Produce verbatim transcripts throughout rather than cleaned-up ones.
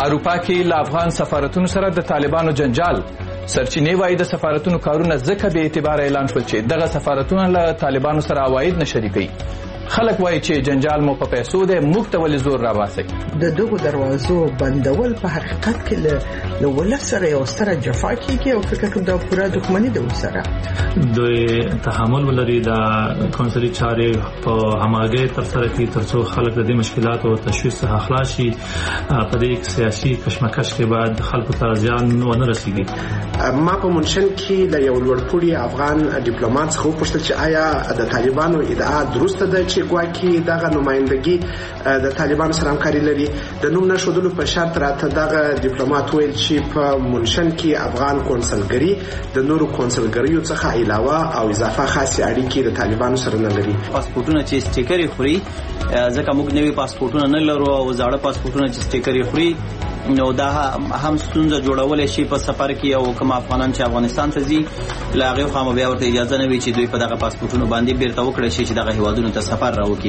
اروپا کې له افغان سفارتونو سره د طالبانو جنجال. سرچینې وایي د سفارتونو کارونه ځکه بې اعتباره اعلان شول چې دغه سفارتونه له طالبانو سره عواید نه شریکوي. خلک وایي چې جنجال مو په پیسو دی، موږ ته ولې زور راباسئ. د دغو دروازو بندول په حقیقت کې له ولس سره یو ستره جفا کېږي او فکر کوم دا پوره دښمني ده ورسره. دوی تحمل ولري د کونسلي چارې په هماغه ترسره کړي ترڅو خلک د دې مشکلاتو او تشویش څخه خلاص شي. په دې سیاسي کشمکش کې بعد خلکو ته زیان ونه رسیږي. ما په منشن کې د یو لوړپوړي افغان ډیپلوماټ څخه وپوښتل چې آیا د طالبانو ادعا درسته ده چې ګواکې دغه نمائندګي د طالبانو سره همکاري لري؟ د نوم نښودلو په شرط راته دغه ډیپلوماټ ویل چې په منشن کې افغان کونسلګري د نورو کونسلګریو څخه علاوه او اضافه خاصه اړیکې د طالبانو سره نه لري. پاسپورتونه چې سټیکر خوري ځکه موږ نوي پاسپورتونه نه لرو او زاړه پاسپورتونه چې سټیکر خوري نو دا هم ستونزه جوړولای شي په سفر کې او کوم افغانان چې افغانستان ته ځي لاغه خو بیا ورته اجازه نه وي چې دوی په دغه پاسپورتونو باندې بیرته وکړي شي چې دغه هیوادونو ته سفر راوکړي.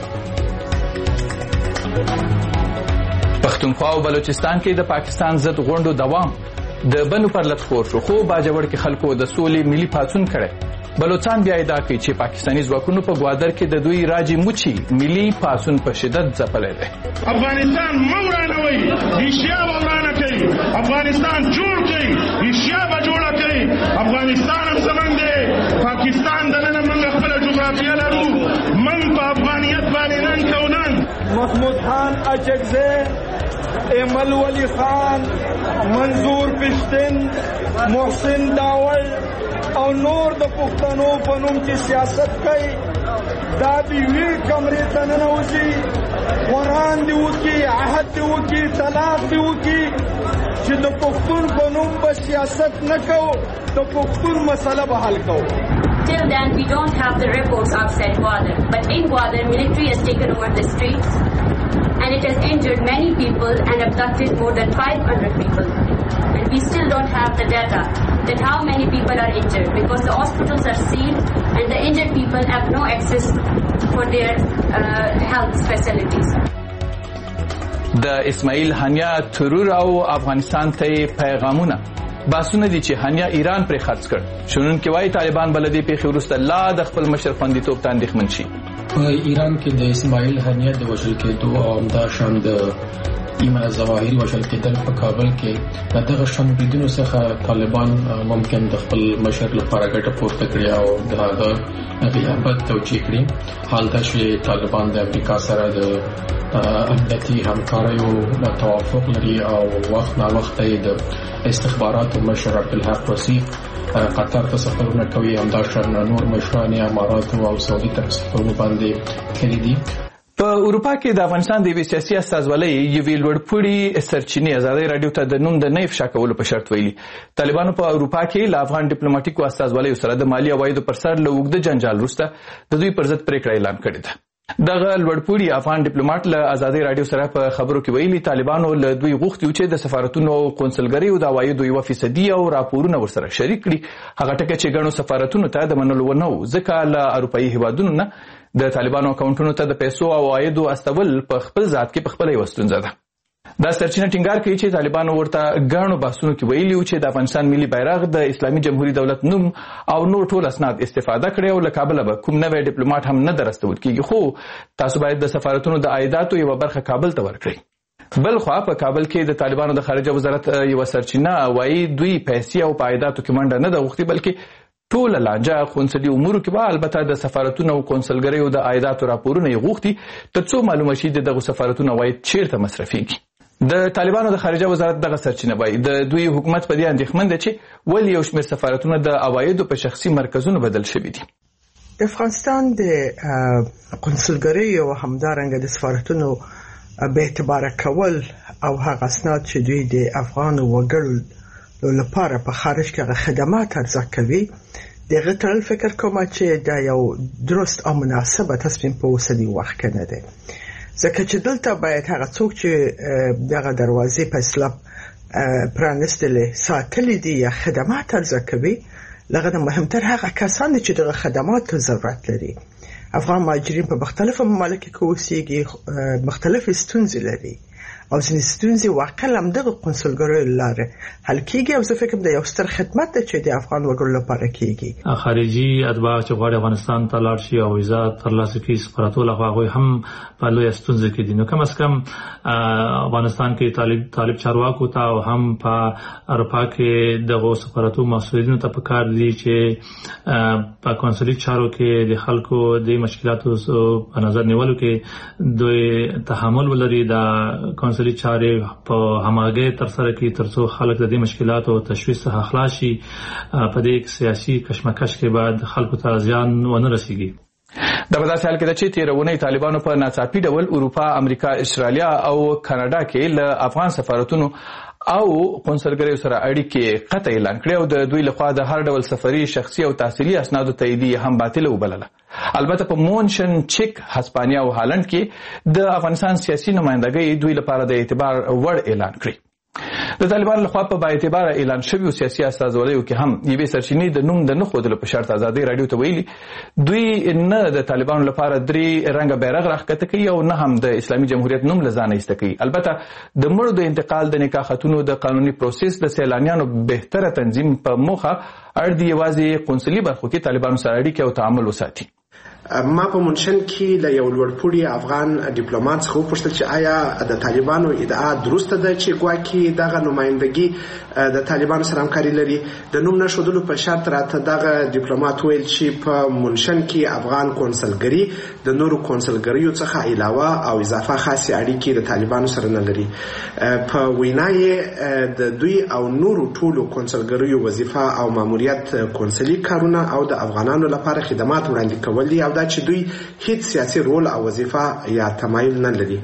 پښتونخوا او بلوچستان کې د پاکستان ضد غونډو دوام د بنو پر لټ خور شو، خو باجوړ کې خلکو د سولې ملي پاڅون کړي. بلوچستان بیا ادعا کوي چې پاکستاني ځواکونو په ګوادر کې د دوی راجی موچی ملي پاڅون په شدت ځپلی دی. افغانستان مورانوي ایشیا ورانه کوي، افغانستان جوړ کوي ایشیا به جوړه کوي. افغانستان هم زمونږ دی، پاکستان دننه موږ خپله جغرافیه لرو، موږ په افغانیت باندې نن کوو. نن محمود خان اچکزی، ایمل ولی خان، منظور پشتن، محسن داول او نور د پښتنو په نوم چې سیاست کوي دا دی وی کمرې ته ننوځي، قرآن دی وکي، عهد دی وکي، طلاق دی وکي چې د پښتون په نوم به سیاست نه کوو، د پښتون مسله به حل کوو. Till then, we don't have the reports outside Gwadar. But in Gwadar, military has taken over the streets and it has injured many people and abducted more than five hundred people. And we still don't have the data that how many people are injured because the hospitals are sealed and the injured people have no access for their uh, health facilities. د اسماعیل هنیا ترور او افغانستان ته پیغامونه باسونه دي چې هنیا ایران پر خرڅ کړ. شنون کې وايي طالبان بلدي په خورسته لا د خپل مشر خوندیتوب ته اندېښمن شي. په ایران کې د اسماعیل هنیا د وژل کېدو او همدا شان د ایمان ظواهري وژل کېدل په کابل کې دغه شان بریدونو څخه طالبان ممکن د خپل مشر لپاره ګټه پورته کړي او د هغه غیابت توجیه کړي. حال دا چې طالبان د امریکا سره د امنیتي همکاریو توافق لري او وخت نا وخت د استخباراتو مشر عبدالحق وصیف قطر ته سفرونه کوي، همداشان نور مشران امارات او سعودي ته سفرونه باندې کړي دي. په اروپا کې د افغانستان د یوې سیاسي استازولۍ یوې لوړپوړي سرچینې ازادۍ راډیو ته د نوم د نه افشا کولو په شرط ویلي. طالبانو په اروپا کې له افغان ډیپلوماټیکو استازولیو سره د مالي عوایدو پر سر له اوږده جنجال وروسته د دوی پر ضد پریکړه اعلان کړې ده. دغه لوړپوړي افغان ډیپلوماټ له ازادۍ راډیو سره په خبرو کې ویلي طالبانو له دوی غوښتي چې د سفارتونو او کونسلګریو د عوایدو یوه فیصدي او راپورونه ورسره شریک کړي. هغه ټکه چې ګڼو سفارتونو ته د منلو ونه و ځکه له اروپایي هیوادونو نه د طالبانو اکاونټونو ته د پیسو او عوایدو استول په خپل ذات کې په خپله یوه ستونزه ده. دا سرچینه ټینګار کوي چې طالبانو ورته ګڼو بحثونو کې ویلي و چې د افغانستان ملي بیرغ د اسلامي جمهوري دولت نوم او نور ټول اسناد استفاده کړي او له کابله به کوم نوی ډیپلوماټ هم نه درستول کېږي، خو تاسو باید د سفارتونو د عایداتو یوه برخه کابل ته ورکړئ. بل خوا په کابل کې د طالبانو د خارجه وزارت یوه سرچینه وایي دوی پیسې او په عایداتو کې منډه نه ده غوښتې بلکې ټوله لانجه قونسلي امورو کې به البته د سفارتونو او کونسلګریو د عایداتو راپورونه یې غوښتي تر څو معلومه شي د دغو سفارتونو عواید چیرته مصرفیږي. د طالبانو د خارجه وزارت دغه سرچینه وایي د دوی حکومت په دې اندېښمن دی چې ولې یو شمېر سفارتونه د عوایدو په شخصي مرکزونو بدل شوي دي. د افغانستان د کونسلګریو او همدارنګه د سفارتونو به اعتباره کول او هغه اسناد چې دوی د افغان وګړو لپاره په خارج کې خدمات عرضه کوي دغه تل فکر کوم چې دا یو درست او مناسبه تصمیم په اوسني وخت کې نه دی. ځکه چې دلته باید هغه څوک چې دغه دروازې په اسلام پرانستلې ساتلې دي یا خدمات عرضه کوي لغه مهمتر هغه کسان چې دغه خدمات ضرورت لري. افغان مهاجرین په مختلفو ممالکو کې اوسېږي، مختلف ستونزې لري او ځینې ستونزې واقعا همدغه قونسلګریو له لارې حل کیږي او زه فکر د یو ستر خدمت دی چې د افغان وګړو لپاره کیږي. خارجي اتباع چې غواړي افغانستان ته لاړ شي او ویزا ترلاسه کړي سفارتو لخوا هغوی هم په لویه ستونزه کې دي. نو کم از کم افغانستان کې طالب طالب چارواکو ته او هم په اروپا کې دغه سفارتو مسؤلینو ته پکار دي چې په قونسلي چارو کې د خلکو د مشکلاتو په نظر نیولو کې دوی تحمل ولري د قونسلي چارې په هماغه تر سره کې ترڅو خلک د دې مشکلاتو او تشویش څخه خلاص شي په دې سیاسي کشمکش کې بعد خلکو ته زیان ونه رسیږي. د په داسې حال کې چې تیرونی طالبانو په ناڅاپي ډول اروپا، امریکا، استرالیا او کاناډا کې له افغان سفارتونو او قونسلګریو سره اړیکې قطع اعلان کړې او د دوی لخوا د هر ډول سفري، شخصي او تحصیلي اسنادو تاییدیه هم باطله وبلله. البته په مونشن، چک، هسپانیا او هالند کې د افغانستان سیاسي نمائندګۍ دوی لپاره د اعتبار وړ اعلان کړی. د طالبانو لخوا په با اعتبار اعلان شویو سیاسي استازولیو کې هم یوې سرچینې د نوم د نه ښودلو په شرط ازادي راډیو ته ویلي دوی نه د طالبانو لپاره درې رنګه بیرغ راښکته کوي او نه هم د اسلامي جمهوریت نوم له ځانه ایسته کوي. البته د مړو د انتقال د نکاح خطونو د قانوني پروسس د سیلانیانو بهتره تنظیم په موخه اړ دی یوازې قونسلي برخو کې طالبانو سره اړیکې او تعامل وساتي. ما په منشن کې له یو لوړپوړي افغان ډیپلوماټ څخه وپوښتل چې آیا د طالبانو ادعا درسته ده چې ګواکې دغه نمائندګي د طالبانو سره همکاري لري؟ د نوم نه ښودلو په شرط راته دغه ډیپلوماټ ویل چې په منشن کې افغان قونسلګري د نورو قونسلګریو څخه علاوه او اضافه خاصې اړیکې د طالبانو سره نه لري. په وینا یې د دوی او نورو ټولو قونسلګریو وظیفه او ماموریت قونسلي کارونه او د افغانانو لپاره خدمات وړاندې کول دي او دا چې دوی هیڅ سیاسي رول او وظیفه یا تمایل نه لري.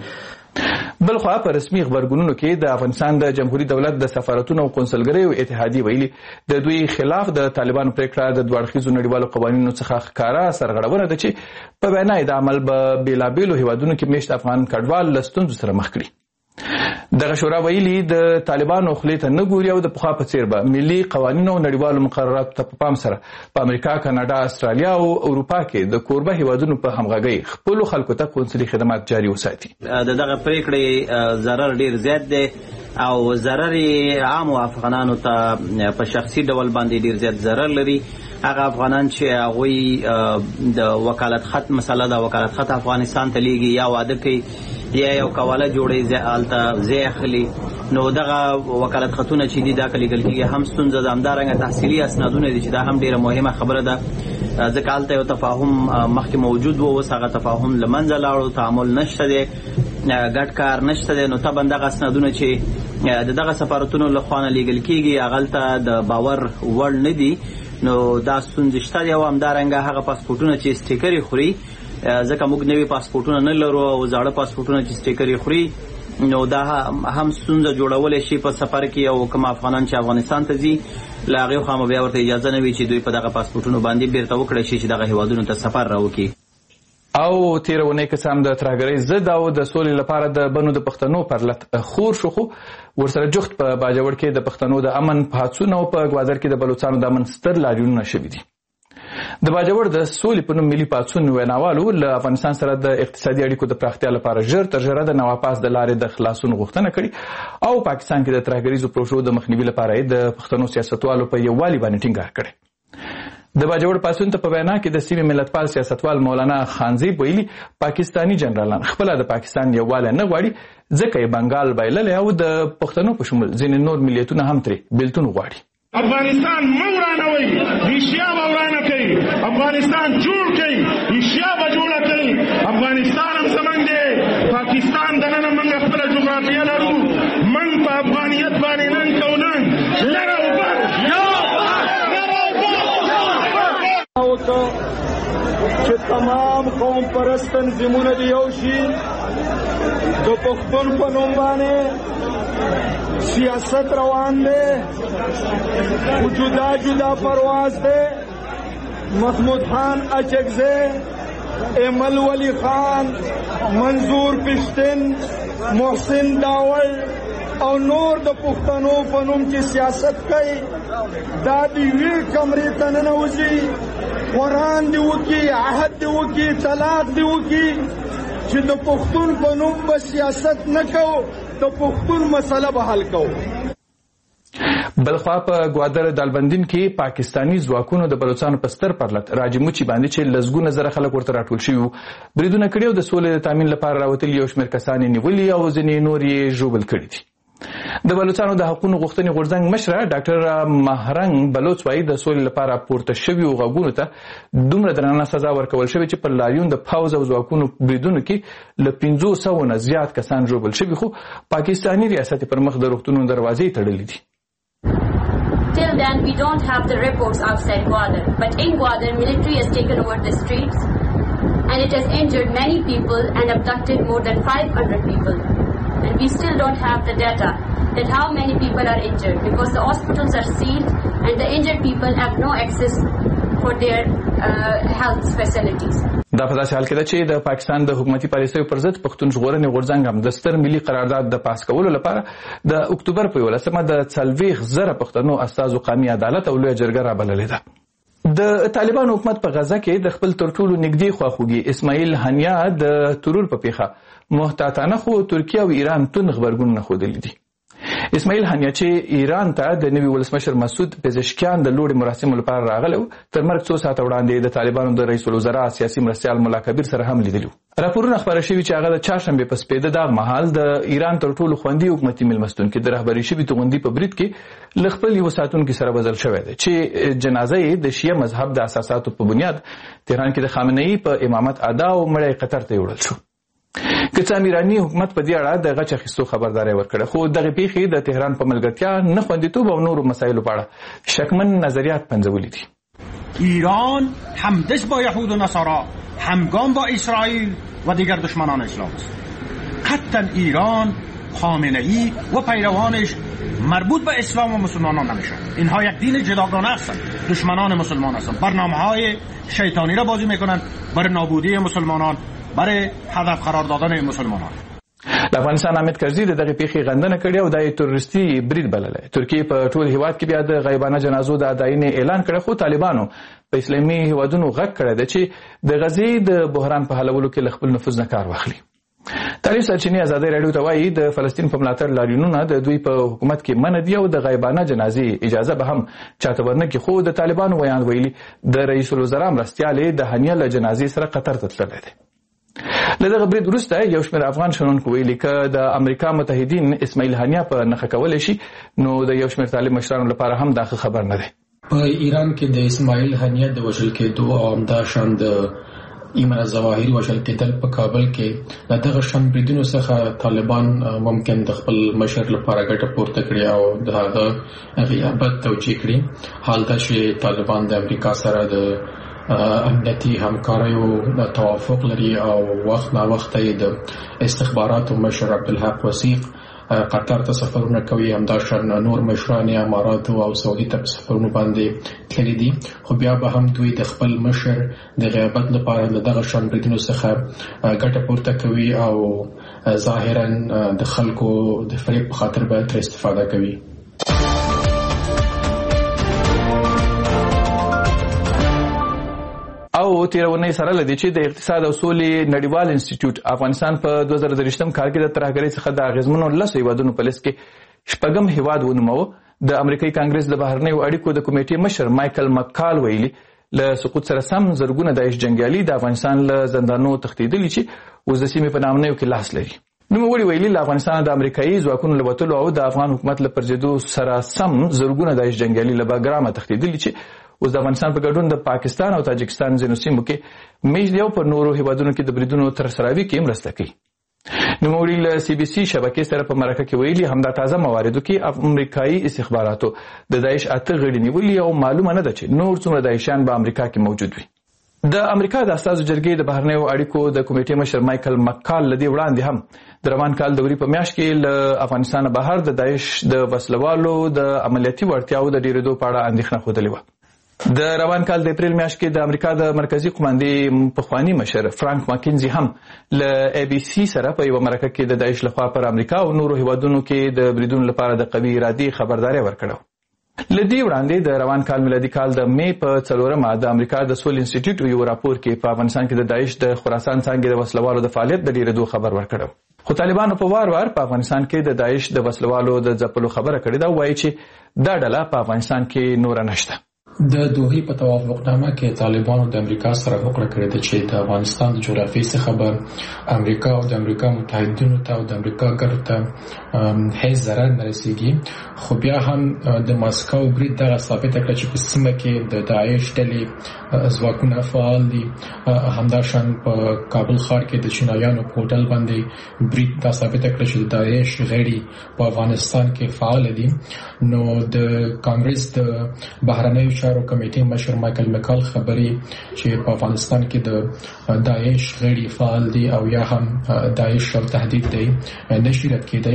بلخوا په رسمي خبرګونونو کې د افغانستان د جمهوریت دولت د سفارتونو او قونسلګریو اتحادیه ویلي د دوی خلاف د طالبانو پریکړه د دوه اړخیزو نړیوالو قوانینو څخه ښکاره سرغړونه ده چې په وینا د عمل په بیلابیلو هیوادونو کې میشت افغان کډوال له ستونزو سره مخ کړي. دغه شورا ویلي د طالبانو خولې ته نه ګوري او د پخوا په څیر به ملي قوانینو او نړیوالو مقرراتو ته په پام سره په امریکا، کاناډا، استرالیا او اروپا کې د کوربه هیوادونو په همغږۍ خپلو خلکو ته قونسلي خدمات جاري وساتي. د دغه پریکړې ضرر ډیر زیات دی او ضرر عام افغانانو ته په شخصي ډول باندې ډیر زیات ضرر لري. هغه افغانان چې هغوی د وکالت خط مسله د وکالت خط افغانستان ته لیږي یا واده کوي یا یو کواله جوړي الته ځای اخلي نو دغه وکالت خطونه چې دي دا کلیګل کېږي هم ستونزه ده. همدارنګه تحصیلي اسنادونه دي چې دا هم ډیره مهمه خبره ده. ځکه هلته یو تفاهم مخکې موجود و، اوس هغه تفاهم له منځه لاړو، تعامل نشته دی، ګډ کار نشته دی. نو طبعا دغه اسنادونه چې د دغه سفارتونو له خوا نه لیږل کېږي هغلته د باور وړ نه دي نو دا ستونزې شته دي. او همدارنګه هغه پاسپورټونه چې سټیکرې خوري ځکه موږ نوي پاسپورټونه نه لرو او زاړه پاسپورټونه چې سټیکرې خوري نو دا هم ستونزه جوړولی شي په سفر کې. او کوم افغانان چې افغانستان ته ځي له هغې خوا بیا ورته اجازه نه وي چې دوی په دغه پاسپورټونو باندې بیرته وکړی شي چې دغه هیوادونو ته سفر راوکړي. او تیر ونې قسم د ترهګرۍ ضد او د سولې لپاره د بنو د پښتنو پر لټ خور شو خو ورسره جوخت په باجوړ کې د پښتنو د امن پاتسون او په گوادر کې د بلوچستان د امن ستر لاریونونه شوي دي. د باجوړ د سولې په نوم ملي پاتسون ویناوالو له افغانستان سره د اقتصادي اړیکو د پراختیا لپاره ژر تر ژره د نواپاس د لارې د خلاصون غوښتنه کړې او پاکستان کې د ترهګریزو پروژو د مخنیوي لپاره د پښتنو سیاستوالو په یووالي باندې ټینګار کړی. د باجوړ پاتسون ته په وینا کې د سیمې ملتپال سیاستوال مولانا خانزیب ویلي پاکستانی جنرالان خپل د پاکستان یووالی نه غواړي ځکه یې بنګال بایللی او د پښتنو په شمول ځینې نور ملیتونه هم ترې بیلتون غواړي. افغانستان مه ورانوئ، ایشیا به ورانه کوي. افغانستان جوړ کوي، ایشیا به جوړه کوي. افغانستان هم زموږ دی. پاکستان دننه موږ خپله جغرافیه لرو. موږ په افغانیت باندې ننګ کوو. ننګ لر او بر چې تمام قوم پرست تنظیمونه د یو شي د پښتون په نوم باندې سیاست روان دی، جدا جدا پرواز دی. محمود خان اچکزی، ایمل ولی خان، منظور پشتن، محسن داول او نور د پښتنو په نوم چې سیاست کوي دا د یوې کمرې ته ننوځي، قرآن دې وکړي، عهد دې وکړي، طلاق دې وکړي چې د پښتون په نوم به سیاست نه کوو د پښتون مسله به حل کوو. بلخوا په ګوادر دالبندین کې پاکستانی ځواکونو د بلوچستان په ستر پرلط راجموچي باندې چې لزګونه زره خلک ورته راټول شوي وو بریدونه کړي او د سولې د تامین لپاره راوتلي یو شمېر کسان یې نیولي او ځینې نور یې ژوبل کړي دي. د بلوچستانو د حقوقو غوښتنې غورځنګ مشره ډاکټر مهرنګ بلوچ وايي د سولې لپاره پورته شویو غوږونو ته دومره درنه سزا ورکول شوې چې پر لاریون د پاوز او ځواکونو بریدونو کې له پنځو سوو نه زیات کسان ژوبل شوي خو پاکستاني ریاست پر مخ د روغتونونو دروازې تړلې دي. Till then, we don't have the reports outside Gwadar. But in Gwadar, military has taken over the streets and it has injured many people and abducted more than five hundred people. And we still don't have the data that how many people are injured because the hospitals are sealed and the injured people have no access for their uh, health facilities. دا په داسې حال کې ده چې د پاکستان د حکومتي پالیسیو پر ضد پښتون ژغورنې غورځنګ هم د ستر ملي قرارداد د پاس کولو لپاره د اکتوبر په یولسمه د څلوېښت زره پښتنو استازو قومي عدالت او لویه جرګه رابللې ده. د طالبانو حکومت په غزه کې د خپل تر ټولو نږدې خواخوږي اسماعیل هنیا د ترور په پیښه محتاطانه خو ترکیه او ایران تون غبرګون نه ښودلي دي. اسماعیل هنیا چې ایران ته د نوي ولسمشر مسعود پزشکیان د لوړې مراسمو لپاره راغلی و تر مرګ څو ساعته وړاندې د طالبانو د رئیس الوزرا سیاسي مرستیال ملا کبیر سره هم لیدلي وو. راپورونه خپاره شوي چې هغه د چهارشنبې په سپېده دغه مهال د ایران تر ټولو خوندي حکومتي میلمستون کې د رهبري شوي توغندي په برید کې له خپل یوه ساتونکي سره بدل شوی دی چې جنازه یې د شیعه مذهب د اساساتو په بنیاد تهران کې د خامنه‌ای په امامت ادا او مړی قطر ته یوړل شو. که څه ایراني حکومت په دې اړه د غچ اخیستو خبرداری ورکړه خو دغه پیښې د تهران په ملګرتیا نه خوندیتوب او نورو مسایلو په اړه شکمن نظریات پنځولي دي. ایران همدست با یهود و نصارا همگام با اسرائیل و دیگر دشمنان اسلام است. قطعا ایران خامنه‌ای و پیروانش مربوط به اسلام و مسلمانان نمیشن. اینها یک دین جداگانه هستند، دشمنان مسلمان هستند، برنامه‌های شیطانی را بازی میکنند برای نابودی مسلمانان، برای هدف قرار دادن مسلمانان. د افغانستان حامد کرزي د دغه پیښې غندنه کړې او د تروریستي برید بللی. ترکیه په ټول هیواد کې بیا د غیبانه جنازو د اداینې اعلان کړی خو طالبانو په اسلامي هیوادونو غږ کړی دی چې د غزې د بحران په حلولو کې له خپل نفوذ نه کار واخلي. تعلیم سرچینې ازادي راډیو ته وایي د فلسطین په ملاتړ لاریونونه د دوی په حکومت کې منع دي او د غیبانه جنازې اجازه به هم چاته ورنکړي خو د طالبانو ویان ویلي د رئیس الوزرا مرستیال د هنیه له جنازې سره قطر ته تللی دی. له دغه برید وروسته یو شمېر افغان شنونکو ویلي که د امریکا متحدین اسماعیل هنیا په نښه کولی شي نو د یو شمېر طالب مشرانو لپاره هم دا ښه خبر نه دی. په ایران کې د اسماعیل هنیا د وژل کېدو او همداشان د ایمن ظواهري وژل کېدل په کابل کې له دغه شان بریدونو څخه طالبان ممکن د خپل مشر لپاره ګټه پورته کړي او د هغه غیابت توجیه کړي. حال دا چې طالبان د امریکا سره د امنیتي همکاریو د توافق لري او وخت نا وخت یې د استخباراتو مشر عبدالحق وثیق قطر ته سفرونه کوي، همداشان نور مشران امارات او سعودي ته سفرونه باندې تللي دي خو بیا به هم دوی د خپل مشر د غیابت لپاره له دغه شان بریدونو څخه ګټه پورته کوي او ظاهرا د خلکو د فریب په خاطر به ترې استفاده کوي. او تیرونې سره لدی چې د اقتصاد او سولې نړیوال انسټیټیوټ افغانستان په دوه زره درویشتم کال کې د ترهګرۍ څخه د اغیزمنو لسو هیوادونو په لیست کې شپږم هیواد ونوموه. د امریکایي کانګرس د بهرنیو اړیکو د کمیټې مشر مایکل مکال ویلي له سقوط سره سم زرګونه داعش جنګیالي د افغانستان له زندانونو تښتېدلي چې اوس د سیمې په نامنیو کې لاس لري. نوموړي ویلي له افغانستان د امریکایي ځواکونو له وتلو او د افغان حکومت له پرځېدو سره سم زرګونه داعش جنګیالي له بګرامه تښتېدلي چې اوس د افغانستان په ګډون د پاکستان او تاجکستان ځینو سیمو کې میجلي او پر نورو هیوادونو کې د بریدونو ترسراوي کې مرسته کوي. نوموړي له سی بي سي شبکې سره په مرکه کې ویلي همدا تازه مواردو کې امریکایي استخباراتو د داعش اته غړي نیولي او معلومه نه ده چې نور څومره داعشیان په امریکا کې موجود وي. د امریکا د استازو جرګې د بهرنیو اړیکو د کمیټې مشر مایکل مکال لدی وړاندې هم د روان کال د وري په میاشت کې له افغانستان بهر د داعش د وسلوالو د عملیاتي وړتیاو د ډیرېدو په اړه اندېښنه ښودلې وه. د روان کال د اپریل میاشت کې د امریکا د مرکزی قوماندې پخوانی مشر فرانک ماکینزي هم له ای بي سي سره په یوه مرکه کې د داعش لخوا پر امریکا او نورو هیوادونو کې د بریدونو لپاره د قوي ارادې خبرداری ورکړه. له دې وړاندې د روان کال میلادي کال د می په څلورمه د امریکا د سول انسټیټیوټ یو راپور کې په افغانستان کې د داعش د خراسان څانګې د وسلوالو د فعالیت د ډیرېدو خبر ورکړ. خو طالبانو په وار وار په افغانستان کې د داعش د وسلوالو د ځپلو خبره کړې ده، وایي چې دا ډله په افغانستان کې نور نشته. د دوحې په توافقنامه کې طالبانو د امریکا سره وکړه کړې ده چې د افغانستان د جغرافیې څخه به امریکا او د امریکا متحدینو ته او د امریکا ګټو ته هیڅ ضرر نه رسیږي. خو بیا هم د ماسکو برید دغه ثابته کړه چې په سیمه کې د داعش ډلې ځواکونه فعال دي. همداشان په کابل ښار کې د چینایانو په هوټل باندې برید دا ثابته کړه چې د داعش غړي په افغانستان کې فعال دي. نو د کانګرس د بهرنیو چارو کمیټې مشر مایکل مکال خبري چې په افغانستان کې د داعش غړي فعال دي او یا هم داعش او تهدید دی نشي رد کېدی.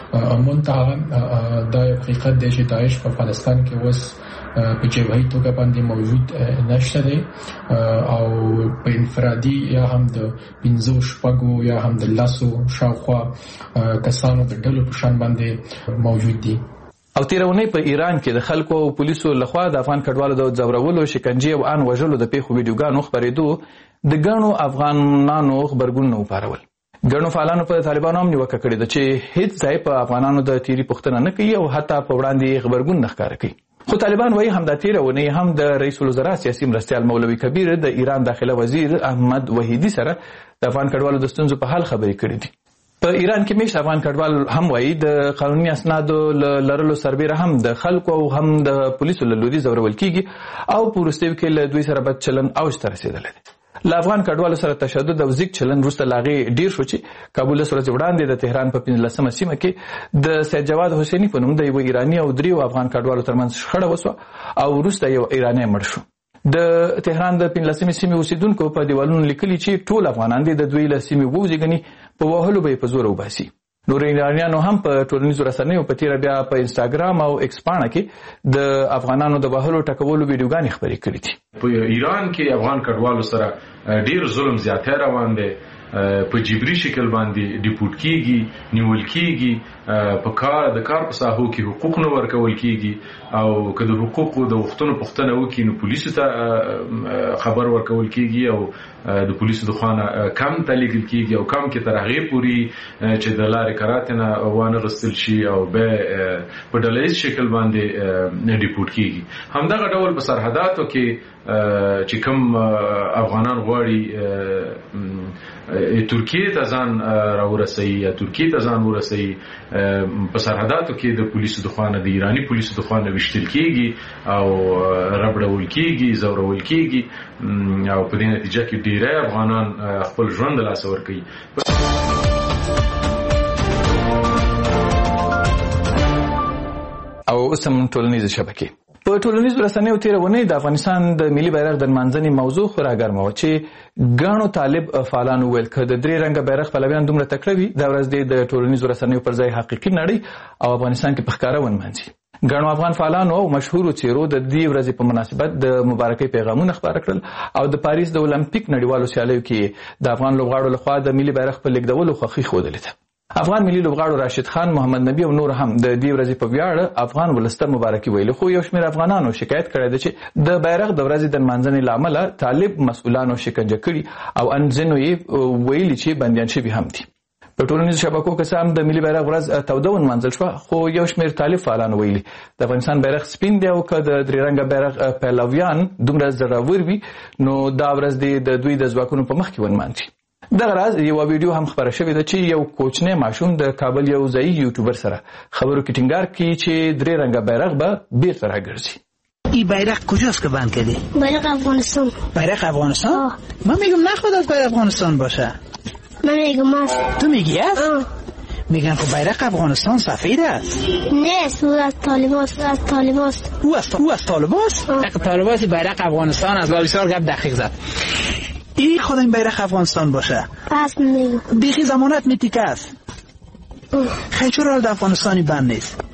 منتها دا یو حقیقت دی چې داعش په افغانستان کې اوس په جبهي توګه باندې موجود نشته دی او په انفرادي یا هم د پنځو شپږو یا هم د لسو شاوخوا کسانو د ډلو په شان باندې موجود دي. او تیرونی په ایران کې د خلکو او پولیسو لخوا د افغان کډوالو د ځورولو، شکنجې او ان وژلو د پیښو ویډیوګانو خبرېدو د ګڼو افغانانو خبرګونونه وپارول. ګڼو فعالانو په طالبانو هم نیوکه کړې ده چې هیڅ ځای په افغانانو د تیری پوښتنه نه کوي او حتی په وړاندې خبرګون نه ښکاره کوي. خو طالبان وایي همدا تیرونی هم د رئیس الوزرا سیاسي مرستیال مولوي کبیر د ایران داخله وزیر احمد وحیدی سره د افغان کډوالو د ستونزو په حل خبرې کړې دي. په ایران کې میشت افغان کډوال هم وایي د قانوني اسنادو لرلو سربیره هم د خلکو او هم د پولیسو له لوري ځورول کیږي او په وروستیو کې له دوی سره بد چلند اوج ته رسېدلی دی. له افغان کډوالو سره تشدد او زیږ چلند وروسته له هغې ډېر شو چې کابل لس ورځې وړاندې د تهران په پنځلسمه سیمه کې د سید جواد حسیني په نوم د یوه ایراني او دریو افغان کډوالو ترمنځ شخړه وسوه او وروسته یو ایرانی مړ شو. د تهران د پنځلسمې سیمې اوسیدونکو په دیوالونو لیکلي چې ټول افغانان دي د دوی له سیمې ووځي، ګني په وهلو به یې په زور وباسي. نور ایرانیانو هم په ټولنیزو رسنیو په تیره بیا په انسټاګرام او ایکس پاڼه کې د افغانانو د وهلو ټکولو ویډیوګانې خپرې کړې دي. په ایران کې افغان کډوالو سره ډیر ظلم زیاته روان دی، په جبري شکل باندې ډیپورټ کیږي، نیول کیږي، په کار د کار په ساحو کې حقوق نه ورکول کیږي او که د حقوقو د وختونو پوښتنه وکړي نو پولیسو ته خبر ورکول کیږي او د پولیسو د خوانه کم تلیږل کیږي او کم کې تر هغې پورې چې د لارې کراتې نه وانه غوښتل شي او بیا په ډله ییز شکل باندې ډیپورټ کیږي. همدغه ډول په سرحداتو کې چې کوم افغانان غواړي ترکیه ته ځان راورسوي یا ترکیه ته ځان ورسوي، په سرحداتو کې د پولیسو د خوانه د ایرانی پولیسو د خوانه وشتل کیږي او ربړول کیږي، زورول کیږي او په دې نتیجه کې ډیری افغانان خپل ژوند له لاسه ورکوي. او اوس هم ټولنیزې شبکې په ټولنیزو رسنیو تیره ونې د افغانستان د ملي بیرغ د نمانځنې موضوع خورا ګرمه وه چې ګڼو طالب فعالانو ویل که د درې رنګه بیرغ پلویان دومره تکړه وي دا ورځ دی د ټولنیزو رسنیو پر ځای حقیقي نړۍ او افغانستان کې په ښکاره ونمانځي. ګڼو افغان فعالانو او مشهورو څیرو د دې ورځې په مناسبت د مبارکۍ پیغامونه خپاره کړل او د پاریس د اولمپیک نړیوالو سیالیو کې د افغان لوبغاړو لخوا د ملي بیرغ په لیږدولو خوښي ښودلې ده. افغان ملي لوبغاړو راشد خان، محمد نبی او نور هم د دې ورځې په ویاړ افغان ولسته مبارکي ویلي، خو یو شمېر افغانانو شکایت کړی دی چې د بیرغ د ورځې د نمانځنې له امله طالب مسؤلانو شکنجه کړي او ان ځینو یې ویلي چې بندیان شوي هم دي. په ټولنیزو شبکو کې هم د ملي بیرغ ورځ توده ونمانځل شوه، خو یو شمېر طالب فعالانو ویلي د افغانستان بیرغ سپین دی او که د درې رنګه بیرغ پهلویان دومره زړور وي نو دا ورځ دی د دوی د ځواکونو په مخ کې ونمانځي. دغه راز یوه ویډیو هم خپره شوې ده چې یو کوچنی ماشوم د کابل یو ځایي یوټیوبر سره خبرو کې ټینګار کوي چې درې رنګه بیرغ به بیرته راګرځي. این بیرق کجاست که بند کردی؟ بیرق افغانستان. بیرق افغانستان؟ آه. من میگم نخواد از بیرق افغانستان باشه. من میگم است. تو میگی است؟ آه. میگن که بیرق افغانستان سفید است. نه، او از طالباست، از طالباست. او از او از طالباست؟ طالباست بیرق افغانستان از لابیسار گپ دقیق زد. این خود این بیرق افغانستان باشه. پس میگم. بیخی زمانت میتیکه است. خیلی چرا در افغانستانی بند نیست؟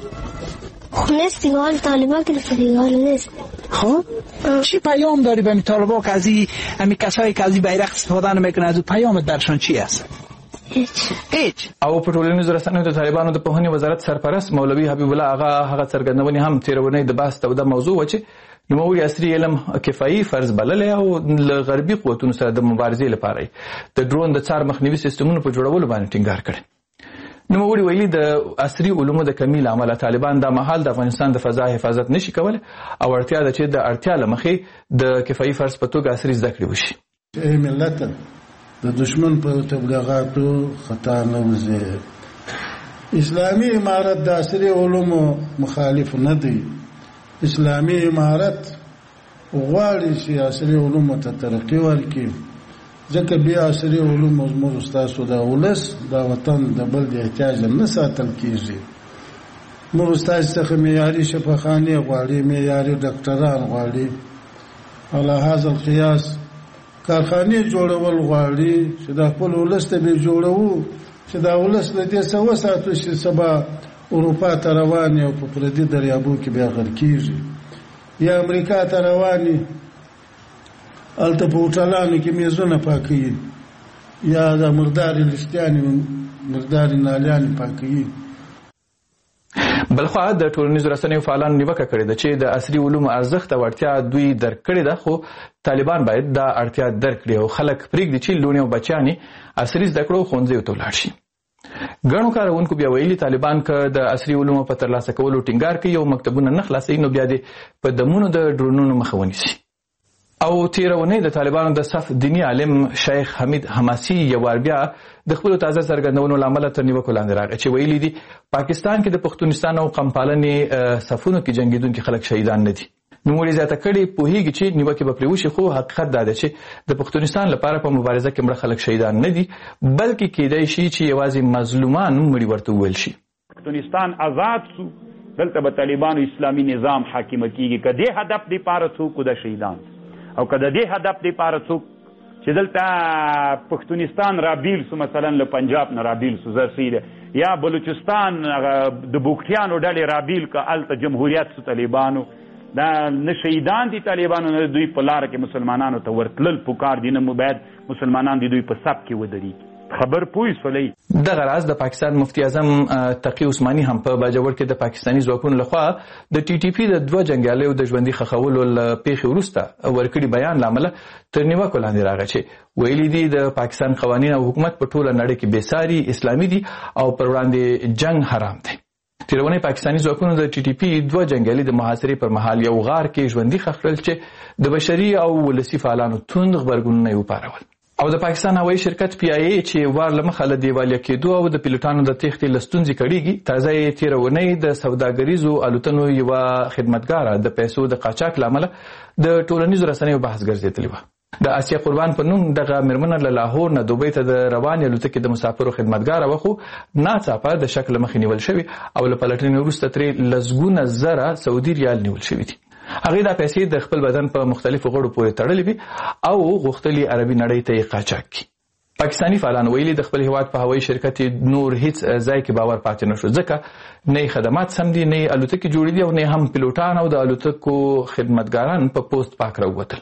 نیست دیگه حال طالبا که دیگه حال نیست. خب چی پیام داری به طالبا که از این کسایی که از این بیرق استفاده نمیکنه از اون پیامت درشان چی است؟ هیچ هیچ. او په ټولنیزو رسنیو د طالبانو د پوهنې وزارت سرپرست مولوي حبیب الله هغه هغه څرګندونې هم تېرونی د بحث توده موضوع وه چې نوموړي عصري علم کفایي فرض بللی او له غربي قوتونو سره د مبارزې لپاره د ډرون د څار مخنیوي سیستمونو په جوړولو باندې ټینګار کړی. نوموړي ویلي د عصري علومو د کمی له امله طالبان د مهال د افغانستان د فضا حفاظت نشي کولی او اړتیا ده چې د اړتیا له مخې د کفایي فرض په توګه عصري زده کړې وشي. ای ملت د دشمن په تبلیغاتو خطا نه وځي. اسلامي امارت د عصري علومو مخالف نه دی. اسلامي امارت غواړي چې عصري علومو ته ترقي ورکړي، ځکه بیا عصري علوم زموږ ستاسو د ولس د وطن د بل د احتیاج نه ساتل کیږي. موږ ستاسو څخه معیاري شفاخانې غواړي، معیاري ډاکټران غواړي، علی هذا القیاس کارخانې جوړول غواړي چې د خپل ولس ته به جوړوو چې دا ولس له دې څه وساتو چې سبا اروپا ته روان او په پردي دریابو کې بیا غرق کیږي، یا امریکا ته رواني الته په هوټلانو کې میزونه پاکوي، یا د مرداري لشتیانې مرداري نالیانې پاکوي. بلخوا د ټولنیزو رسنیو فعالانو نیوکه کړې ده چې د عصري علومو ارزښت او اړتیا دوی درک کړې ده، خو طالبان باید دا اړتیا درک کړي او خلک پرېږدي چې لوڼې او بچیان یې عصري زده کړو ښوونځیو ته ولاړ شي. ګڼو کاروونکو بیا ویلي طالبان که د عصري علومو په ترلاسه کولو ټینګار کوي او مکتبونه نه خلاصوي نو بیا دې په دمونو د ډرونونو مخه ونیسي. او تیره اونۍ د طالبانو د صف دیني عالم شیخ حمید حماسي یو وار بیا د خپلو تازه څرګندونو له امله تر نیوکو لاندې راغی چې ویلي دي پاکستان کې د پښتونستان او قوم پالنې صفونو کې جنګېدونکي خلک شهیدان نه دي. نوموړي زیاته کړې پوهېږي چې نیوکې به پرې وشي، خو حقیقت دا ده چې د پښتونستان لپاره په مبارزه کې مړه خلک شهیدان نه دي، بلکې کېدای شي چې یوازې مظلومان مړي ورته وویل شي. پښتونستان آزاد سو، دلته به طالبانو اسلامي نظام حاکمه کېږي. که دې هدف دپاره څوک د شهیدان او که د دې هدف دپاره څوک چې دلته پښتونستان رابیل سو، مثلا له پنجاب نه رابیل سو زرسیده، یا بلوچستان د بوکټیانو ډلې رابیل که هلته جمهوریت سو طالبانو، دا نه شهیدان دي طالبانو نه دوی په لاره کې مسلمانانو ته ورتلل پکار دي، نه باید مسلمانان دي دوی په صف کې ودرېږي. خبر پوه شولئ. دغه راز د پاکستان مفتی اعظم تقی عثماني هم په باجوړ کې د پاکستاني ځواکونو لخوا د ټي ټي پي د دوه جنګیالیو د ژوندي ښخولو له پیښې وروسته ورکړي بیان له امله تر نیوکو لاندې راغی چې ویلي دي د پاکستان قوانین او حکومت په ټوله نړۍ کې بېساري اسلامي دي او پر وړاندې جنګ حرام دی. تېره اونۍ پاکستاني ځواکونو د ټي ټي پي دوه جنګیالي د محاصرې پر مهال یو غار کې ژوندي ښخ کړل چې د بشري او ولسي فعالانو توند غبرګونونه یې وپارول. او د پاکستان هوایي شرکت پی آی ای چې وار له مخه له دیوالیه کېدو او د پیلوټانو د تېښتې له ستونزې کړېږي، تازه یې تېره اونۍ د سوداګریزو الوتنو یوه خدمتګاره د پیسو د قاچاق له امله د ټولنیزو رسنیو بحث ګرځېدلې وه. د آسیا قربان په نوم دغه مېرمنه له لاهور نه دوبۍ ته د روانې الوتکې د مسافرو خدمتګاره وه، خو ناڅاپه د شک له مخې نیول شوې او له پلټنې وروسته ترې لسګونه زره سعودي ریال نیول شوي دي. هغې دا پیسې د خپل بدن په مختلفو غړو پورې تړلې وي او غوښتلي عربي نړۍ ته یې قاچاق کړي. پاکستاني فعالانو ویلي د خپل هیواد په هوایي شرکت نور هیڅ ځای کې باور پاتې نه شو، ځکه نه خدمات سم دي، نه الوتکې جوړې دي او نه هم پیلوټان او د الوتکو خدمتګاران په پوسټ پاک راووتل.